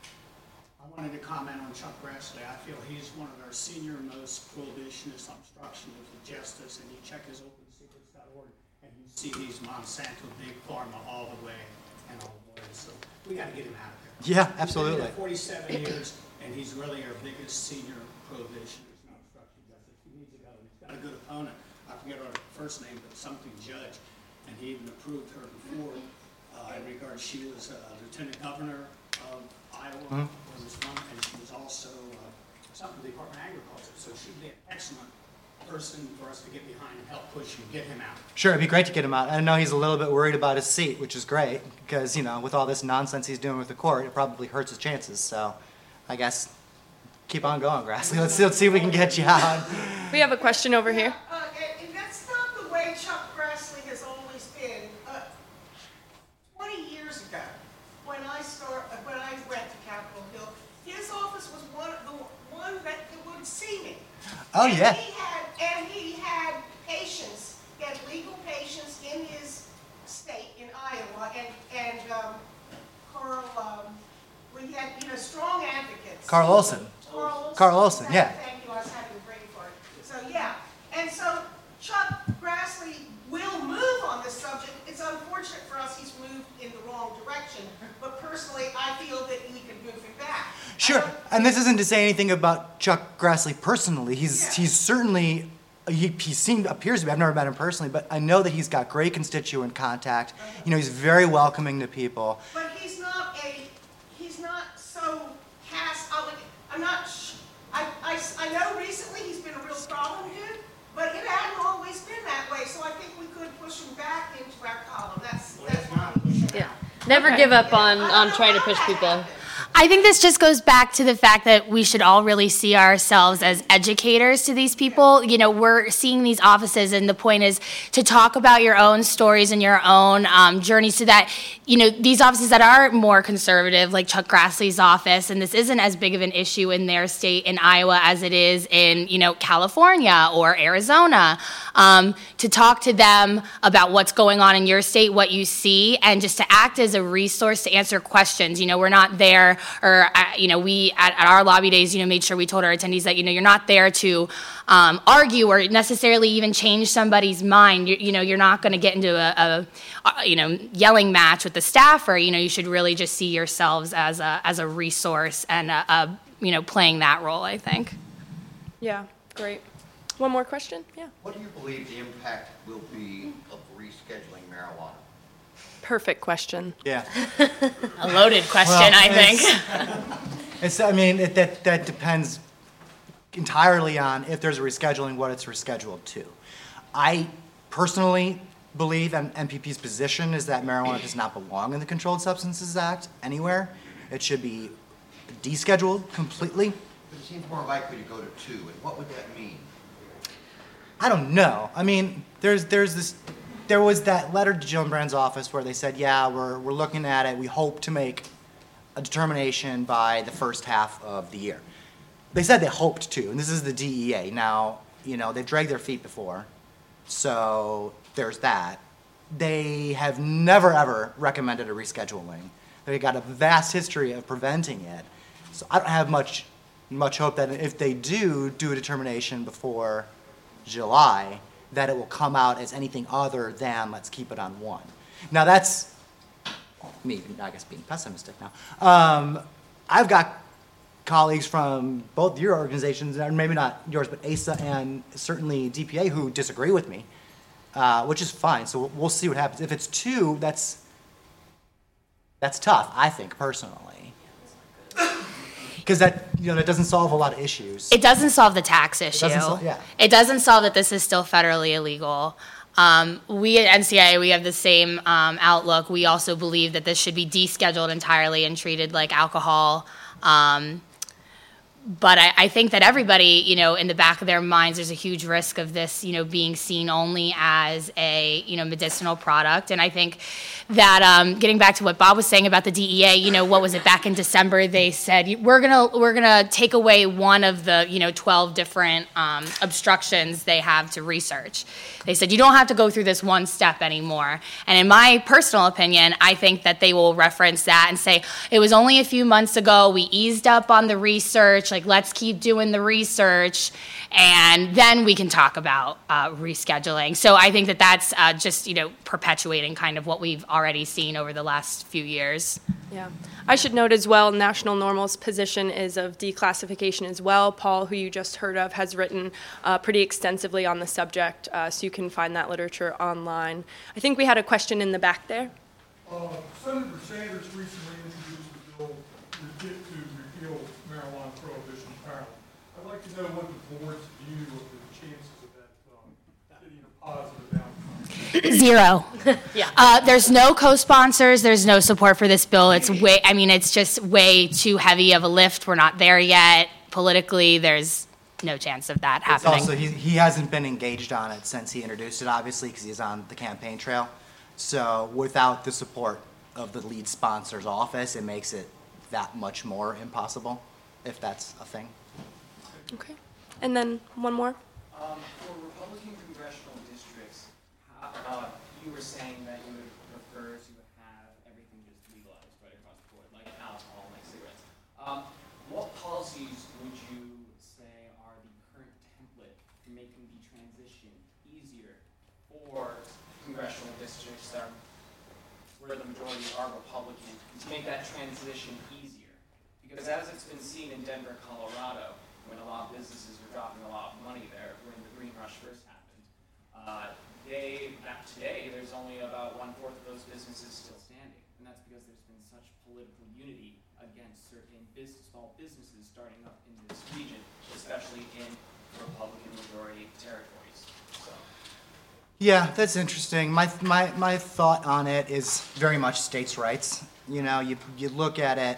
I wanted to comment on Chuck Grassley. I feel he's one of our senior most prohibitionist obstructionists of justice, and you check his open secrets dot org and you see he's Monsanto Big Pharma all the way and all the way. So we got to get him out of there. Yeah, absolutely. He's been there forty-seven years, and he's really our biggest senior prohibitionist and obstruction justice. He needs to go. He's got a good opponent. I forget her first name, but something Judge, and he even approved her before. Uh, in regards, she was uh, lieutenant governor of Iowa, mm-hmm. where was from, and she was also uh, something with the Department of Agriculture. So she'd be an excellent person for us to get behind and help push and get him out. Sure, it'd be great to get him out. I know he's a little bit worried about his seat, which is great, because, you know, with all this nonsense he's doing with the court, it probably hurts his chances. So I guess keep on going, Grassley. Let's, let's see if we can get you out. We have a question over here. Uh, and, and that's not the way Chuck Grassley has always been. Uh, Twenty years ago, when I start, uh, when I went to Capitol Hill, his office was one of the one that would see me. Oh and yeah. He had, and he had patients. He had legal patients in his state in Iowa, and and um, Carl. Um, we had you know strong advocates. Carl Olson. Carl Olson. Carl Olson, yeah. Thank you. I was having a brain fart. So yeah, and so Chuck Grassley will move on this subject. It's unfortunate for us he's moved in the wrong direction, but personally I feel that we could move him back. Sure, and this isn't to say anything about Chuck Grassley personally. He's Yeah. he's certainly he, he seemed appears to be. I've never met him personally, but I know that he's got great constituent contact. You know, he's very welcoming to people. But he's not a he's not so cast. I'm not. sh- I, I I know recently he's been a real problem dude, but it hadn't always been that way. So I think we could push him back into our column. That's that's why. Yeah. Never Okay. give up on, on trying to push people. I think this just goes back to the fact that we should all really see ourselves as educators to these people. You know, we're seeing these offices, and the point is to talk about your own stories and your own um, journeys so that, you know, these offices that are more conservative, like Chuck Grassley's office, and this isn't as big of an issue in their state in Iowa as it is in, you know, California or Arizona, um, to talk to them about what's going on in your state, what you see, and just to act as a resource to answer questions. You know, we're not there or, uh, you know, we, at, at our lobby days, you know, made sure we told our attendees that, you know, you're not there to um, argue or necessarily even change somebody's mind. You, you know, you're not going to get into a, a, a, you know, yelling match with the staffer. You know, you should really just see yourselves as a, as a resource and, a, a, you know, playing that role, I think. Yeah, great. One more question? Yeah. What do you believe the impact will be of rescheduling marijuana? Perfect question. Yeah. A loaded question, Well, I think. It's, it's I mean, it, that that depends entirely on if there's a rescheduling, what it's rescheduled to. I personally believe, and M P P's position is that marijuana does not belong in the Controlled Substances Act anywhere. It should be descheduled completely. But it seems more likely to go to two, and what would that mean? I don't know. I mean, there's there's this. There was that letter to Gillibrand's office where they said, yeah, we're, we're looking at it. We hope to make a determination by the first half of the year. They said they hoped to, and this is the D E A. Now, you know, they've dragged their feet before. So there's that. They have never, ever recommended a rescheduling. They've got a vast history of preventing it. So I don't have much, much hope that if they do do a determination before July, that it will come out as anything other than let's keep it on one. Now that's me, I guess, being pessimistic now. Um, I've got colleagues from both your organizations, and maybe not yours, but A S A and certainly D P A, who disagree with me, uh, which is fine. So we'll see what happens. If it's two, that's that's tough, I think, personally, because that you know that doesn't solve a lot of issues. It doesn't solve the tax issue. doesn't sol- yeah. It doesn't solve that this is still federally illegal. Um, we at N C I A, we have the same um, outlook. We also believe that this should be descheduled entirely and treated like alcohol. Um, But I, I think that everybody, you know, in the back of their minds, there's a huge risk of this, you know, being seen only as a, you know, medicinal product. And I think that um, getting back to what Bob was saying about the D E A, you know, what was it back in December? They said we're gonna we're gonna take away one of the, you know, twelve different um, obstructions they have to research. They said you don't have to go through this one step anymore. And in my personal opinion, I think that they will reference that and say it was only a few months ago. We eased up on the research. Like, let's keep doing the research, and then we can talk about uh, rescheduling. So I think that that's uh, just, you know, perpetuating kind of what we've already seen over the last few years. Yeah. I should note as well, National Normal's position is of declassification as well. Paul, who you just heard of, has written uh, pretty extensively on the subject, uh, so you can find that literature online. I think we had a question in the back there. Uh, Senator Sanders recently introduced a bill to get to repeal marijuana prohibition in Maryland. I'd like to know what the board's view of the chances of that um, getting a positive outcome. Zero. Yeah. Uh, there's no co-sponsors. There's no support for this bill. It's way. I mean, it's just way too heavy of a lift. We're not there yet. Politically, there's no chance of that It's happening. also, he, he hasn't been engaged on it since he introduced it, obviously, because he's on the campaign trail. So without the support of the lead sponsor's office, it makes it that much more impossible, if that's a thing. Okay. And then one more. Um, for Republican congressional districts, how, uh, you were saying that you would prefer to have everything just legalized right across the board, like alcohol, like cigarettes. Um, what policies would you say are the current template for making the transition easier for congressional districts that are, where the majority are Republican, to make that transition easier? Because as it's been seen in Denver, Colorado, when a lot of businesses were dropping a lot of money there when the Green Rush first happened, uh, they, back today, there's only about one-fourth of those businesses still standing. And that's because there's been such political unity against certain business, small businesses starting up in this region, especially in Republican majority territories. So. Yeah, that's interesting. My, my, my thought on it is very much states' rights. You know, you, you look at it,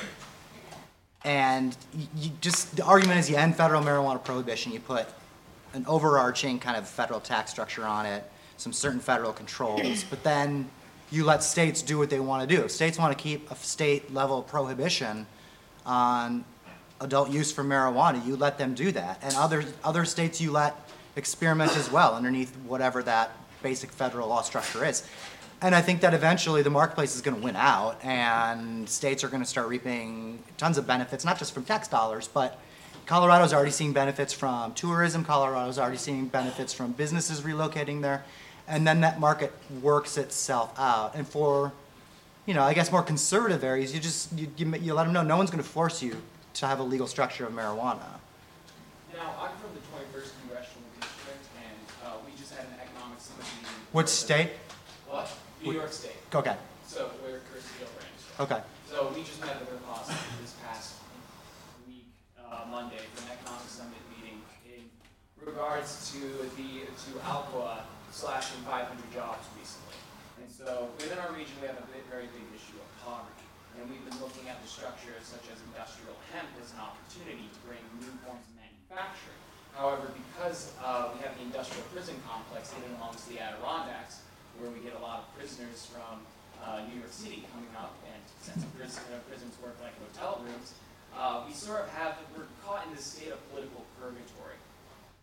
and you, you just, the argument is you end federal marijuana prohibition, you put an overarching kind of federal tax structure on it, some certain federal controls, but then you let states do what they want to do. If states want to keep a state-level prohibition on adult use for marijuana, you let them do that. And other, other states you let experiment as well underneath whatever that basic federal law structure is. And I think that eventually the marketplace is going to win out, and states are going to start reaping tons of benefits, not just from tax dollars, but Colorado's already seeing benefits from tourism. Colorado's already seeing benefits from businesses relocating there, and then that market works itself out. And for, you know, I guess more conservative areas, you just you, you, you let them know no one's going to force you to have a legal structure of marijuana. Now, I'm from the twenty-first Congressional District, and uh, we just had an economic summit meeting. Which state? What? New York State. Okay. So we're Kirstie Branch. Okay. So we just met with her posse this past week, uh, Monday, for an economic summit meeting in regards to the to Alcoa slashing five hundred jobs recently. And so within our region, we have a big, very big issue of poverty, and we've been looking at the structures such as industrial hemp as an opportunity to bring new forms of manufacturing. However, because uh, we have the industrial prison complex hidden amongst the Adirondacks, where we get a lot of prisoners from uh, New York City coming up, and since prison, uh, prisons work like hotel rooms, uh, we sort of have, we're caught in this state of political purgatory.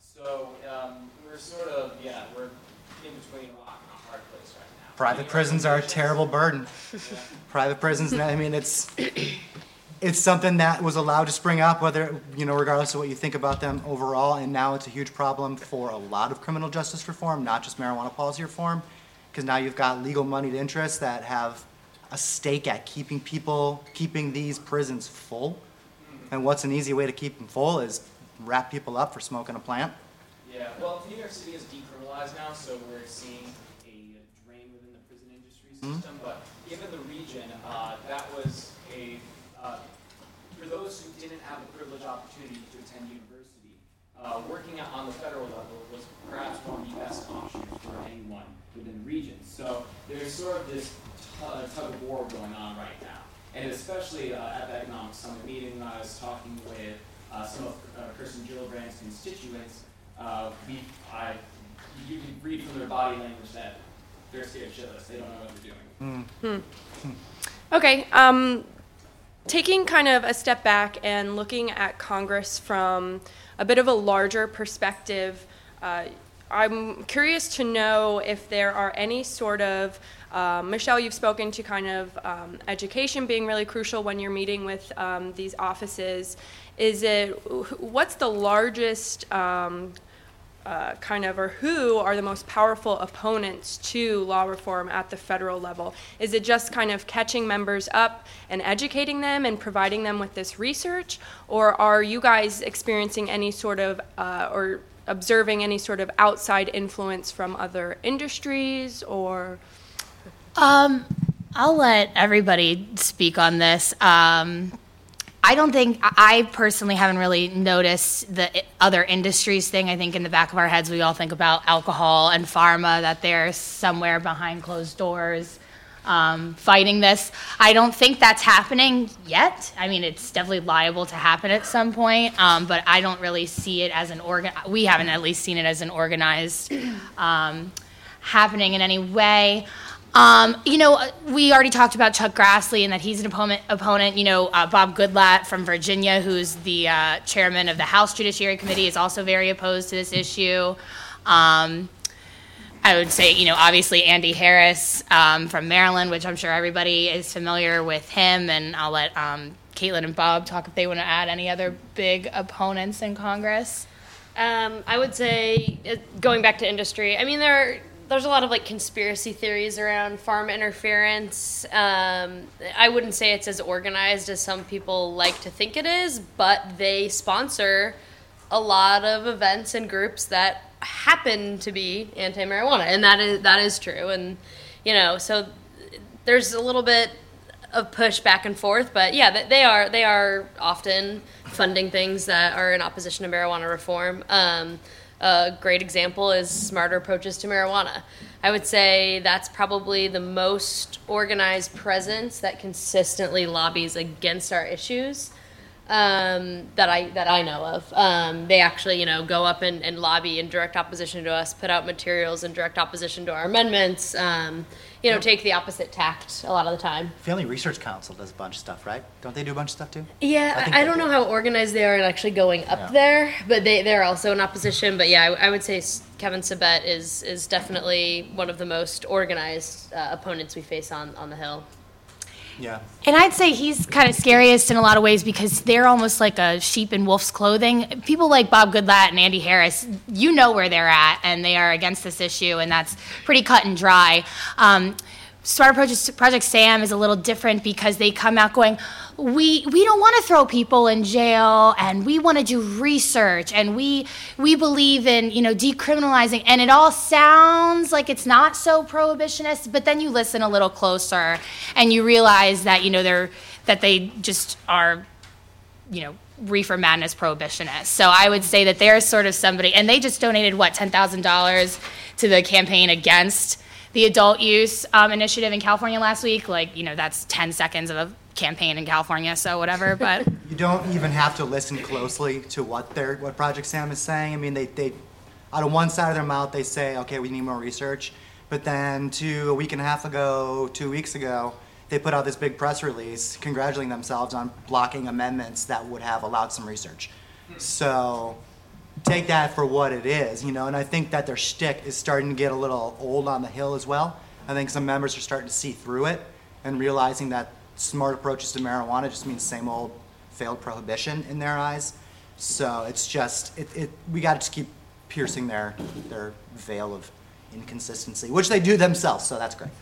So um, we're sort of, yeah, we're in between a rock and a hard place right now. Private Any prisons are a recommendations? terrible burden. Yeah. Private prisons, I mean, it's, it's something that was allowed to spring up, whether, you know, regardless of what you think about them overall, and now it's a huge problem for a lot of criminal justice reform, not just marijuana policy reform, because now you've got legal moneyed interests that have a stake at keeping people, keeping these prisons full. And what's an easy way to keep them full is wrap people up for smoking a plant. Yeah, well, New York City is decriminalized now, so we're seeing a drain within the prison industry system. Mm-hmm. But given the region, uh, that was a, uh, for those who didn't have the privileged opportunity to attend university, uh, working on the federal level was perhaps one of the best options for anyone within the region. So there's sort of this uh, tug of war going on right now. And especially uh, at the Economic Summit meeting, I was talking with uh, some of uh, Kirsten Gillibrand's constituents. Uh, we, I, you can read from their body language that they're scared shitless. They don't know what they're doing. Hmm. Okay. Um, taking kind of a step back and looking at Congress from a bit of a larger perspective, uh, I'm curious to know if there are any sort of, uh, Michelle, you've spoken to kind of um, education being really crucial when you're meeting with um, these offices. Is it, what's the largest um, uh, kind of, or who are the most powerful opponents to law reform at the federal level? Is it just kind of catching members up and educating them and providing them with this research? Or are you guys experiencing any sort of, uh, or observing any sort of outside influence from other industries or? Um, I'll let everybody speak on this. Um, I don't think, I personally haven't really noticed the other industries thing. I think in the back of our heads we all think about alcohol and pharma, that they're somewhere behind closed doors um, fighting this. I don't think that's happening yet. I mean, it's definitely liable to happen at some point, um, but I don't really see it as an organ. We haven't at least seen it as an organized um, happening in any way. Um, you know, we already talked about Chuck Grassley and that he's an opponent. opponent. You know, uh, Bob Goodlatte from Virginia, who's the uh, chairman of the House Judiciary Committee, is also very opposed to this issue. Um, I would say, you know, obviously Andy Harris um, from Maryland, which I'm sure everybody is familiar with him, and I'll let um, Caitlin and Bob talk if they want to add any other big opponents in Congress. Um, I would say, uh, going back to industry, I mean, there are, there's a lot of like conspiracy theories around pharma interference. Um, I wouldn't say it's as organized as some people like to think it is, but they sponsor a lot of events and groups that happen to be anti-marijuana, and that is that is true. And you know, so there's a little bit of push back and forth, but yeah, they are they are often funding things that are in opposition to marijuana reform. Um, a great example is Smarter Approaches to Marijuana. I would say that's probably the most organized presence that consistently lobbies against our issues um, that I that I know of. Um, they actually, you know, go up and, and lobby in direct opposition to us, put out materials in direct opposition to our amendments. Um, you know, take the opposite tact a lot of the time. Family Research Council does a bunch of stuff, right? Don't they do a bunch of stuff too? Yeah, I, think I, I they don't do. know how organized they are in actually going up Yeah. there, but they, they're also in opposition. But yeah, I, I would say S- Kevin Sabet is is definitely one of the most organized uh, opponents we face on, on the Hill. Yeah. And I'd say he's kind of scariest in a lot of ways because they're almost like a sheep in wolf's clothing. People like Bob Goodlatte and Andy Harris, you know where they're at, and they are against this issue, and that's pretty cut and dry. Um, Smart Approaches Project Sam is a little different because they come out going, we we don't want to throw people in jail, and we want to do research, and we we believe in, you know, decriminalizing, and it all sounds like it's not so prohibitionist, but then you listen a little closer and you realize that, you know, they're that they just are, you know, reefer madness prohibitionists. So I would say that they're sort of somebody, and they just donated what ten thousand dollars to the campaign against the adult use um, initiative in California last week. Like, you know, that's ten seconds of a campaign in California, so whatever, but. You don't even have to listen closely to what they're, what Project Sam is saying. I mean, they, they, out of one side of their mouth, they say, okay, we need more research. But then two, a week and a half ago, two weeks ago, they put out this big press release congratulating themselves on blocking amendments that would have allowed some research. So take that for what it is, you know, and I think that their shtick is starting to get a little old on the Hill as well. I think some members are starting to see through it and realizing that smart approaches to marijuana just means same old failed prohibition in their eyes. So it's just, it, it we got to just keep piercing their, their veil of inconsistency, which they do themselves, so that's great.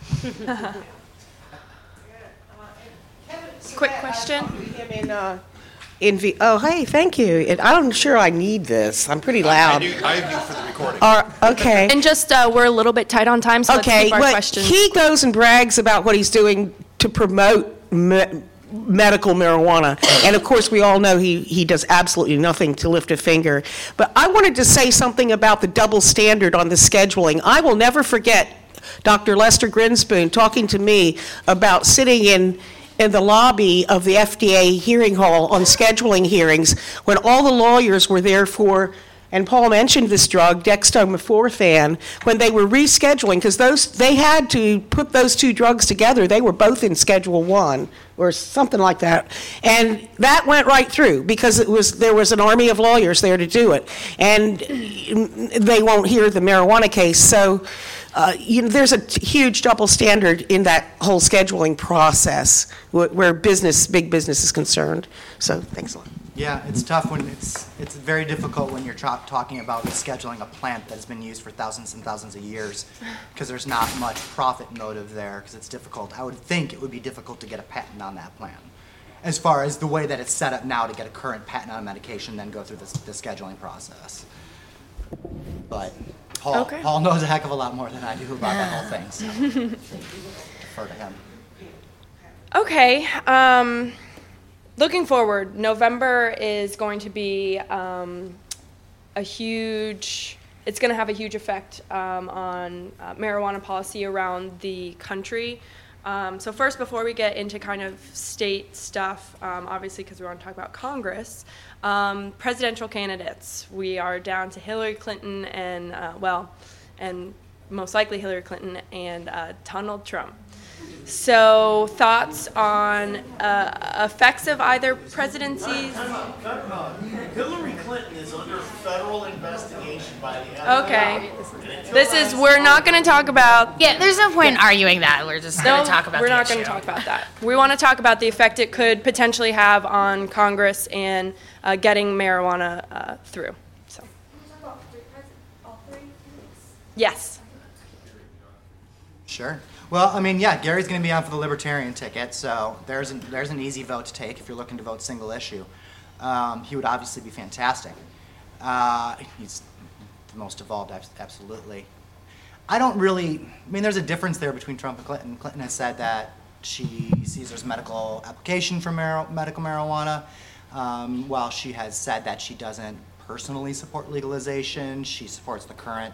Quick question. Him in, uh, in v- oh, hey, thank you. And I'm sure I need this. I'm pretty loud. I do, I do for the recording. Uh, okay. And just, uh, we're a little bit tight on time, so let's Okay, keep our well, questions. he goes and brags about what he's doing to promote me- medical marijuana, and of course we all know he, he does absolutely nothing to lift a finger. But I wanted to say something about the double standard on the scheduling. I will never forget Doctor Lester Grinspoon talking to me about sitting in in the lobby of the F D A hearing hall on scheduling hearings when all the lawyers were there for, and Paul mentioned this drug, dextromethorphan, when they were rescheduling, because those they had to put those two drugs together. They were both in Schedule One or something like that, and that went right through because it was there was an army of lawyers there to do it, and they won't hear the marijuana case. So, uh, you know, there's a t- huge double standard in that whole scheduling process wh- where business, big business, is concerned. So, thanks a lot. Yeah, it's tough when it's it's very difficult when you're tra- talking about rescheduling a plant that's been used for thousands and thousands of years because there's not much profit motive there because it's difficult. I would think it would be difficult to get a patent on that plant. As far as the way that it's set up now to get a current patent on a medication, then go through this, the scheduling process. But Paul, Okay. Paul knows a heck of a lot more than I do about that whole thing, so defer to him. Okay. Um, looking forward, November is going to be um, a huge, it's going to have a huge effect um, on uh, marijuana policy around the country. Um, so first, before we get into kind of state stuff, um, obviously because we want to talk about Congress, um, presidential candidates. We are down to Hillary Clinton and, uh, well, and most likely Hillary Clinton and uh, Donald Trump. So thoughts on uh, effects of either presidencies? Uh, Hillary Clinton is under federal investigation by the F B I. Okay. This is, we're not going to talk about. Yeah, there's no point in arguing that. We're just going No, to talk about we're the not going to issue. talk about that. We want to talk about the effect it could potentially have on Congress and uh, getting marijuana uh, through. So. Yes. Sure. Well, I mean, yeah, Gary's going to be on for the Libertarian ticket, so there's an, there's an easy vote to take if you're looking to vote single issue. Um, he would obviously be fantastic. Uh, he's the most evolved, abs- absolutely. I don't really, I mean, there's a difference there between Trump and Clinton. Clinton has said that she sees there's medical application for mar- medical marijuana, um, while she has said that she doesn't personally support legalization. She supports the current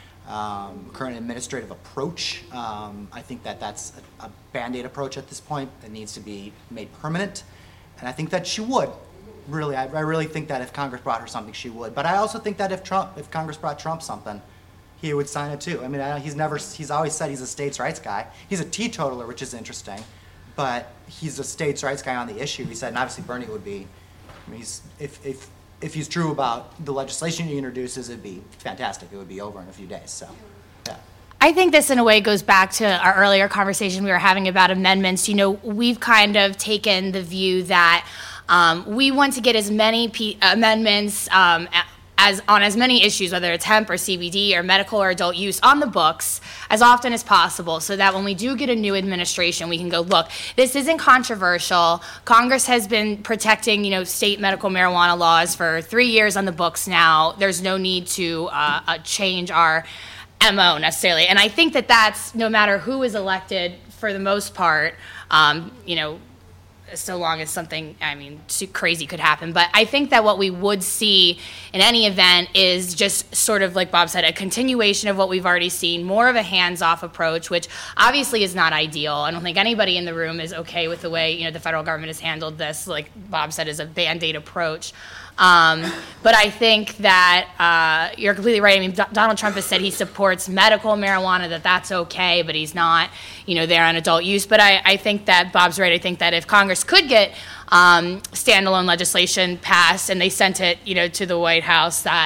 Um, current administrative approach. Um, I think that that's a, a Band-Aid approach at this point that needs to be made permanent, and I think that she would. Really, I, I really think that if Congress brought her something, she would. But I also think that if Trump, if Congress brought Trump something, he would sign it too. I mean, I, he's never, he's always said he's a states' rights guy. He's a teetotaler, which is interesting, but he's a states' rights guy on the issue. He said, and obviously Bernie would be. I mean, he's if if. If he's true about the legislation he introduces, it'd be fantastic. It would be over in a few days. So, yeah. I think this, in a way, goes back to our earlier conversation we were having about amendments. You know, we've kind of taken the view that um, we want to get as many P- amendments um, as on as many issues, whether it's hemp or C B D or medical or adult use, on the books as often as possible, so that when we do get a new administration, we can go, look, this isn't controversial. Congress has been protecting, you know, state medical marijuana laws for three years on the books now. There's no need to uh, uh, change our M O necessarily. And I think that that's, no matter who is elected, for the most part, um, you know, so long as something, I mean, too crazy could happen. But I think that what we would see in any event is just sort of, like Bob said, a continuation of what we've already seen, more of a hands-off approach, which obviously is not ideal. I don't think anybody in the room is okay with the way, you know, the federal government has handled this, like Bob said, is a Band-Aid approach. Um, but I think that uh, you're completely right. I mean, D- Donald Trump has said he supports medical marijuana, that that's okay, but he's not, you know, there on adult use. But I, I think that Bob's right. I think that if Congress could get um, standalone legislation passed and they sent it, you know, to the White House, that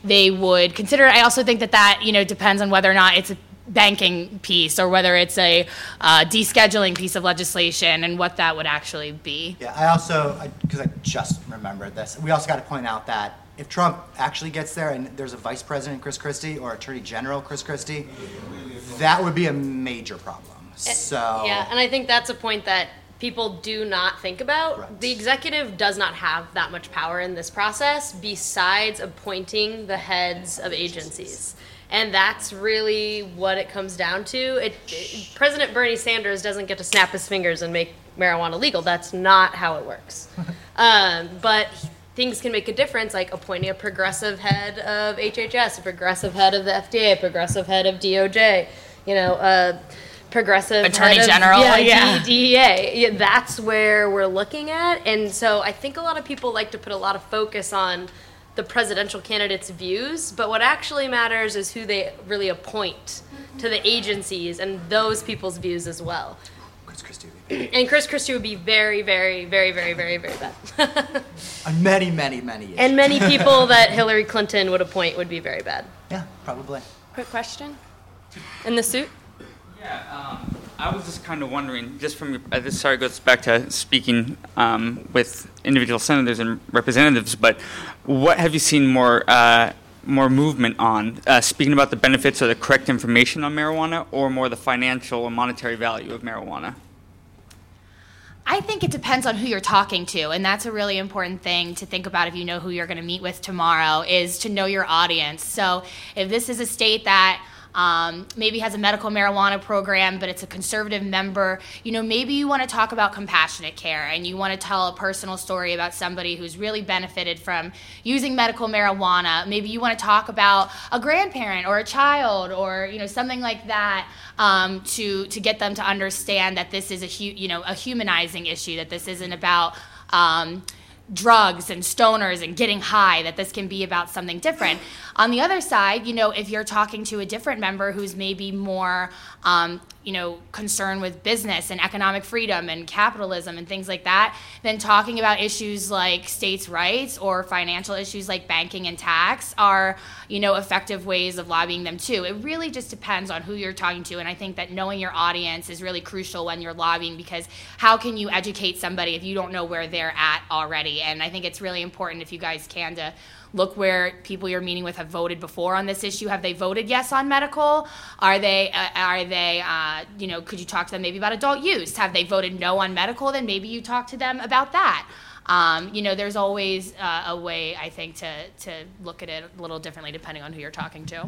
they would consider it. I also think that that, you know, depends on whether or not it's a banking piece or whether it's a uh, descheduling piece of legislation and what that would actually be. Yeah, I also, because I, I just remembered this, we also got to point out that if Trump actually gets there and there's a Vice President, Chris Christie, or Attorney General, Chris Christie, that would be a major problem. So Yeah, and I think that's a point that people do not think about. Right. The executive does not have that much power in this process besides appointing the heads of agencies. And that's really what it comes down to. It, it, President Bernie Sanders doesn't get to snap his fingers and make marijuana legal. That's not how it works. um, but things can make a difference, like appointing a progressive head of H H S, a progressive head of the F D A, a progressive head of D O J, you know, a progressive Attorney head of, General, yeah, yeah. D E A. Yeah, that's where we're looking at. And so I think a lot of people like to put a lot of focus on the presidential candidates' views, but what actually matters is who they really appoint to the agencies and those people's views as well. Chris Christie would be And Chris Christie would be very, very, very, very, very, very bad. on many, many, many issues. And many people that Hillary Clinton would appoint would be very bad. Yeah, probably. Quick question. In the suit? Yeah, um, I was just kind of wondering, just from your, uh, this sorry goes back to speaking um, with individual senators and representatives, but what have you seen more uh, more movement on? Uh, speaking about the benefits or the correct information on marijuana, or more the financial or monetary value of marijuana? I think it depends on who you're talking to, and that's a really important thing to think about if you know who you're going to meet with tomorrow, is to know your audience. So if this is a state that Um, maybe has a medical marijuana program, but it's a conservative member, you know, maybe you want to talk about compassionate care and you want to tell a personal story about somebody who's really benefited from using medical marijuana. Maybe you want to talk about a grandparent or a child or, you know, something like that, um, to to get them to understand that this is a hu- you know a humanizing issue, that this isn't about um, drugs and stoners and getting high, that this can be about something different. On the other side, you know, if you're talking to a different member who's maybe more, um, you know, concerned with business and economic freedom and capitalism and things like that, then talking about issues like states' rights or financial issues like banking and tax are, you know, effective ways of lobbying them too. It really just depends on who you're talking to, and I think that knowing your audience is really crucial when you're lobbying, because how can you educate somebody if you don't know where they're at already? And I think it's really important, if you guys can, to look where people you're meeting with have voted before on this issue. Have they voted yes on medical? Are they, uh, are they, uh, you know, could you talk to them maybe about adult use? Have they voted no on medical? Then maybe you talk to them about that. Um, you know, there's always uh, a way, I think, to, to look at it a little differently depending on who you're talking to.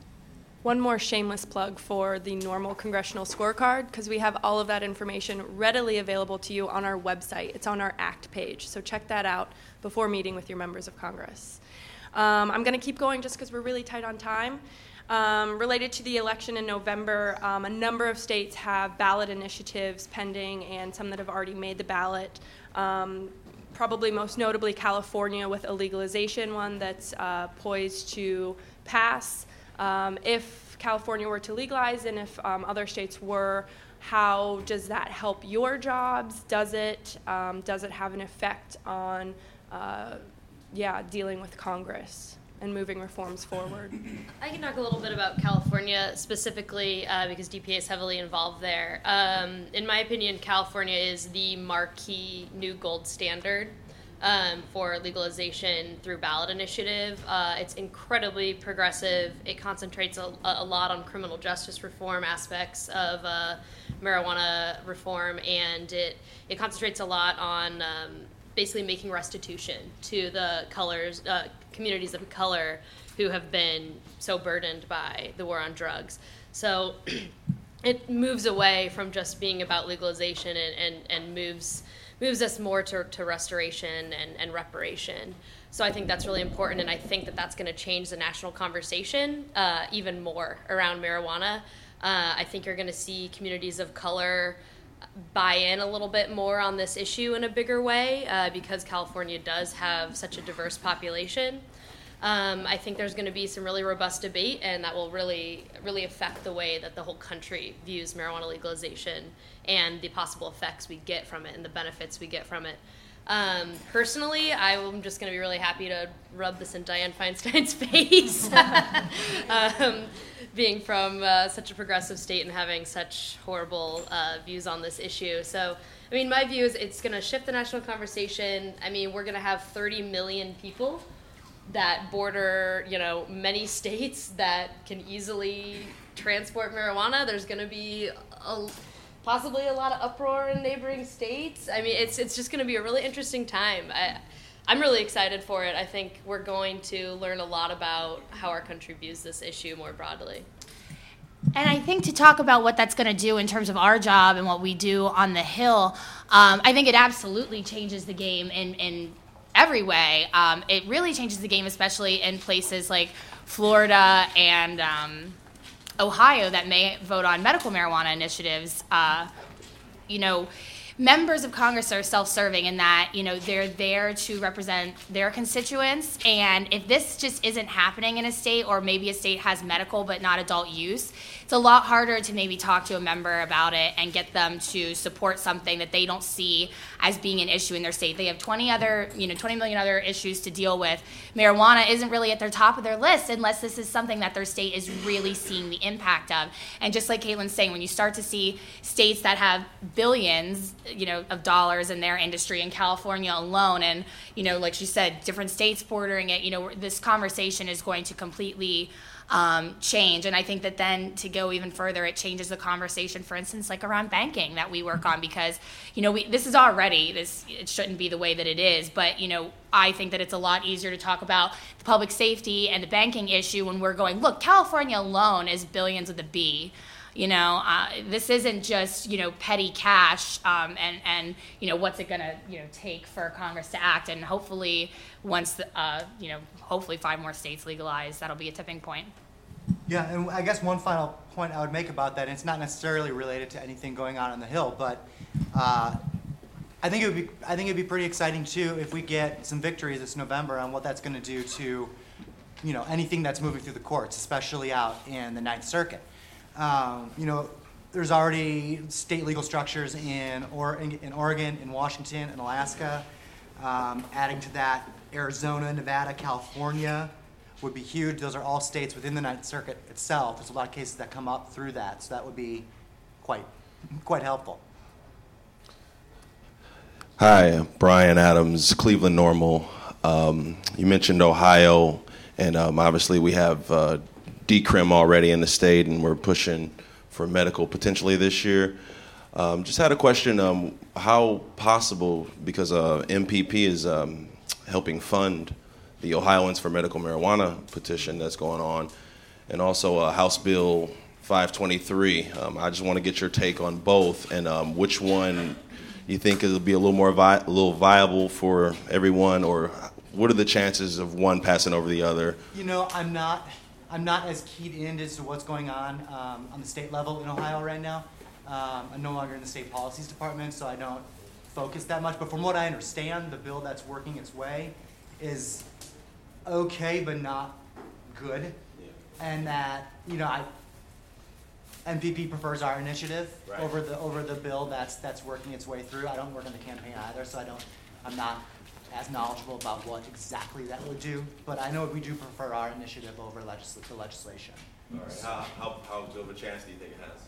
One more shameless plug for the normal congressional scorecard, because we have all of that information readily available to you on our website. It's on our ACT page, so check that out before meeting with your members of Congress. Um, I'm going to keep going just because we're really tight on time. Um, related to the election in November, um, a number of states have ballot initiatives pending, and some that have already made the ballot. Um, probably most notably California, with a legalization one that's uh, poised to pass. Um, if California were to legalize, and if um, other states were, how does that help your jobs? Does it um, does it have an effect on uh, yeah, dealing with Congress and moving reforms forward? I can talk a little bit about California specifically uh, because D P A is heavily involved there. Um, in my opinion, California is the marquee new gold standard um, for legalization through ballot initiative. Uh, it's incredibly progressive. It concentrates a, a lot on criminal justice reform aspects of uh, marijuana reform, and it, it concentrates a lot on um, basically making restitution to the colors, uh, communities of color who have been so burdened by the war on drugs. So it moves away from just being about legalization and, and, and moves moves us more to, to restoration and, and reparation. So I think that's really important, and I think that that's going to change the national conversation uh, even more around marijuana. Uh, I think you're going to see communities of color buy in a little bit more on this issue in a bigger way uh, because California does have such a diverse population. Um, I think there's going to be some really robust debate, and that will really, really affect the way that the whole country views marijuana legalization and the possible effects we get from it and the benefits we get from it. Um, personally, I'm just going to be really happy to rub this in Dianne Feinstein's face, um, being from uh, such a progressive state and having such horrible uh, views on this issue. So, I mean, my view is it's going to shift the national conversation. I mean, we're going to have thirty million people that border, you know, many states that can easily transport marijuana. There's going to be a possibly a lot of uproar in neighboring states. I mean, it's it's just going to be a really interesting time. I, I'm really excited for it. I think we're going to learn a lot about how our country views this issue more broadly. And I think to talk about what that's going to do in terms of our job and what we do on the Hill, um, I think it absolutely changes the game in, in every way. Um, it really changes the game, especially in places like Florida and um, Ohio that may vote on medical marijuana initiatives. Uh, you know, members of Congress are self-serving in that, you know, they're there to represent their constituents. And if this just isn't happening in a state, or maybe a state has medical but not adult use, it's a lot harder to maybe talk to a member about it and get them to support something that they don't see as being an issue in their state. They have twenty other, you know, twenty million other issues to deal with. Marijuana isn't really at their top of their list unless this is something that their state is really seeing the impact of. And just like Caitlin's saying, when you start to see states that have billions, you know, of dollars in their industry, in California alone, and, you know, like she said, different states bordering it, you know, this conversation is going to completely um, change. And I think that then to go even further, it changes the conversation, for instance, like around banking that we work on, because, you know, we, this is already, this, it shouldn't be the way that it is, but, you know, I think that it's a lot easier to talk about the public safety and the banking issue when we're going, look, California alone is billions with a B. You know, uh, this isn't just, you know, petty cash um, and, and, you know, what's it going to, you know, take for Congress to act. And hopefully once, the, uh, you know, hopefully five more states legalize, that'll be a tipping point. Yeah, and I guess one final point I would make about that, and it's not necessarily related to anything going on on the Hill, but uh, I think it would be I think it'd be pretty exciting too if we get some victories this November on what that's going to do to, you know, anything that's moving through the courts, especially out in the Ninth Circuit. Um, you know, there's already state legal structures in, or, in, in Oregon, in Washington, in Alaska. Um, adding to that, Arizona, Nevada, California would be huge. Those are all states within the Ninth Circuit itself. There's a lot of cases that come up through that, so that would be quite, quite helpful. Hi, Brian Adams, Cleveland Normal. Um, you mentioned Ohio, and um, obviously we have uh, decrim already in the state, and we're pushing for medical potentially this year. Um, just had a question, um, how possible, because uh, M P P is um, helping fund the Ohioans for Medical Marijuana petition that's going on, and also uh, House Bill five twenty-three. Um, I just want to get your take on both, and um, which one you think it'll be a little more vi- a little viable for everyone, or what are the chances of one passing over the other? You know, I'm not, I'm not as keyed in as to what's going on um, on the state level in Ohio right now. Um, I'm no longer in the state policies department, so I don't focus that much. But from what I understand, the bill that's working its way is okay, but not good. Yeah. And that, you know, I, M P P prefers our initiative right. over the over the bill that's that's working its way through. I don't work in the campaign either, so I don't. I'm not as knowledgeable about what exactly that would do. But I know we do prefer our initiative over legisl- the legislation. All right. How how how good of a chance do you think it has?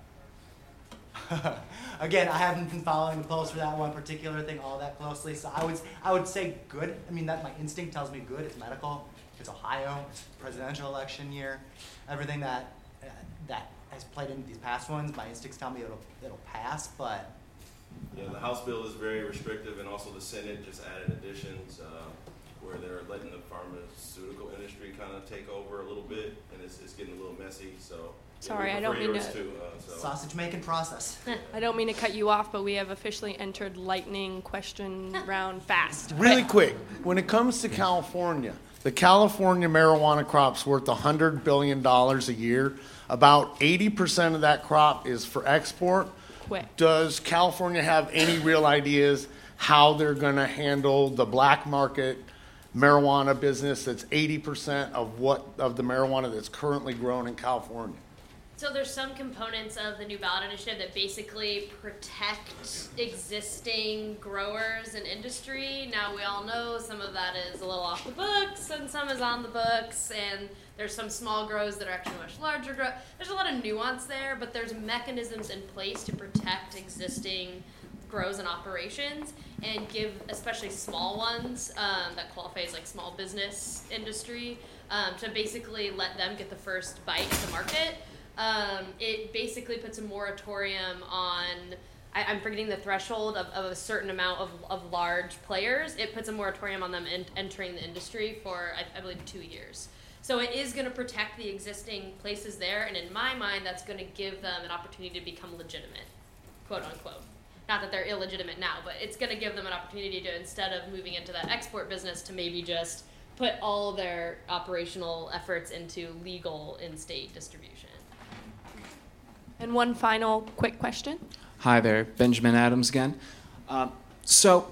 Again, I haven't been following the polls for that one particular thing all that closely, so I would I would say good. I mean, that my instinct tells me good. It's medical. It's Ohio. It's presidential election year. Everything that uh, that has played into these past ones, my instincts tell me it'll it'll pass. But yeah, the House bill is very restrictive, and also the Senate just added additions uh, where they're letting the pharmaceutical industry kind of take over a little bit, and it's it's getting a little messy. So. Sorry, I don't mean to. Too, uh, so. Sausage making process. I don't mean to cut you off, but we have officially entered lightning question round fast. Really quick, when it comes to California, the California marijuana crop's worth one hundred billion dollars a year. About eighty percent of that crop is for export. Quick. Does California have any real ideas how they're going to handle the black market marijuana business that's eighty percent of what of the marijuana that's currently grown in California? So there's some components of the new ballot initiative that basically protect existing growers and industry. Now we all know some of that is a little off the books and some is on the books, and there's some small grows that are actually much larger grow. There's a lot of nuance there, but there's mechanisms in place to protect existing grows and operations and give especially small ones um, that qualify as like small business industry um, to basically let them get the first bite at the market. Um, it basically puts a moratorium on, I, I'm forgetting the threshold of, of a certain amount of, of large players. It puts a moratorium on them in, entering the industry for, I, I believe, two years. So it is going to protect the existing places there, and in my mind, that's going to give them an opportunity to become legitimate, quote unquote. Not that they're illegitimate now, but it's going to give them an opportunity to, instead of moving into that export business, to maybe just put all their operational efforts into legal in-state distribution. And one final quick question. Hi there, Benjamin Adams again. Uh, so,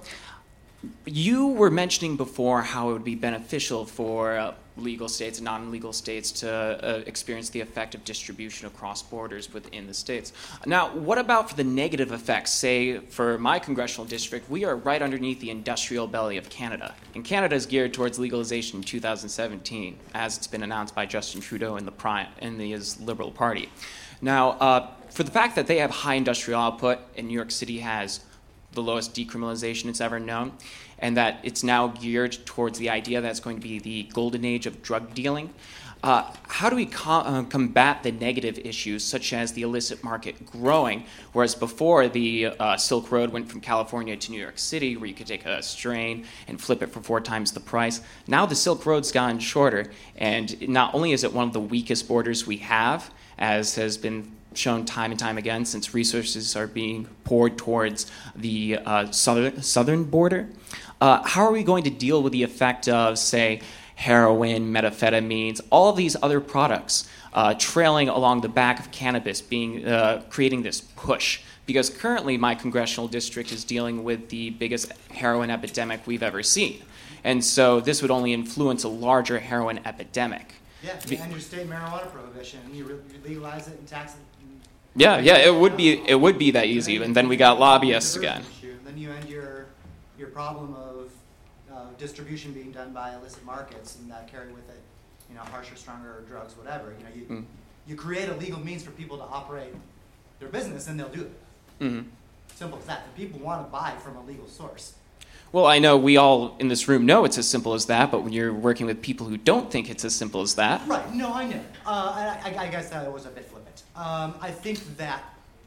you were mentioning before how it would be beneficial for uh, legal states and non-legal states to uh, experience the effect of distribution across borders within the states. Now, what about for the negative effects? Say, for my congressional district, we are right underneath the industrial belly of Canada. And Canada is geared towards legalization in two thousand seventeen, as it's been announced by Justin Trudeau and the, Pri- and the his Liberal Party. Now, uh, for the fact that they have high industrial output and New York City has the lowest decriminalization it's ever known, and that it's now geared towards the idea that it's going to be the golden age of drug dealing, uh, how do we co- uh, combat the negative issues such as the illicit market growing, whereas before the uh, Silk Road went from California to New York City, where you could take a strain and flip it for four times the price. Now the Silk Road's gotten shorter, and not only is it one of the weakest borders we have, as has been shown time and time again since resources are being poured towards the uh, southern, southern border. Uh, how are we going to deal with the effect of, say, heroin, methamphetamines, all of these other products uh, trailing along the back of cannabis, being uh, creating this push? Because currently my congressional district is dealing with the biggest heroin epidemic we've ever seen. And so this would only influence a larger heroin epidemic. Yeah, you end your state marijuana prohibition, and you legalize it and tax it. Yeah, yeah, it would be it would be that easy, and then we got lobbyists again. Then you end your your problem of uh, distribution being done by illicit markets, and that carry with it, you know, harsher, stronger drugs, whatever. You know, you mm. you create a legal means for people to operate their business, and they'll do it. Mm-hmm. Simple as that. The people want to buy from a legal source. Well, I know we all in this room know it's as simple as that, but when you're working with people who don't think it's as simple as that. Right, no, I know. Uh, I, I guess that was a bit flippant. Um, I think that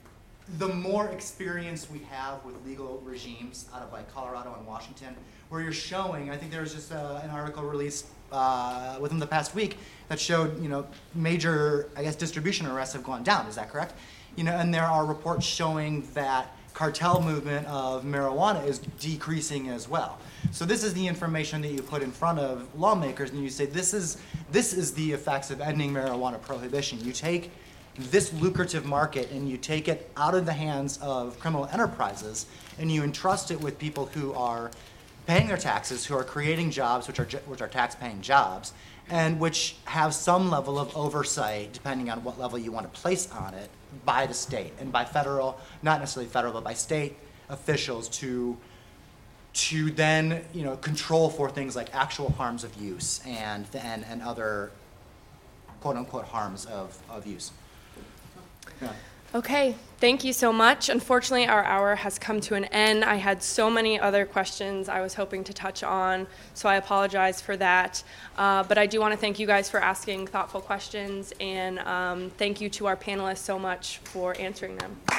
the more experience we have with legal regimes out of like Colorado and Washington, where you're showing, I think there was just uh, an article released uh, within the past week that showed, you know, major, I guess, distribution arrests have gone down. Is that correct? You know, and there are reports showing that cartel movement of marijuana is decreasing as well. So this is the information that you put in front of lawmakers, and you say this is this is the effects of ending marijuana prohibition. You take this lucrative market and you take it out of the hands of criminal enterprises, and you entrust it with people who are paying their taxes, who are creating jobs, which are which are tax-paying jobs, and which have some level of oversight, depending on what level you want to place on it, by the state and by federal, not necessarily federal, but by state officials to to then, you know, control for things like actual harms of use and and, and other quote unquote harms of, of use. Yeah. Okay, thank you so much. Unfortunately, our hour has come to an end. I had so many other questions I was hoping to touch on, so I apologize for that. Uh, but I do want to thank you guys for asking thoughtful questions, and um, thank you to our panelists so much for answering them.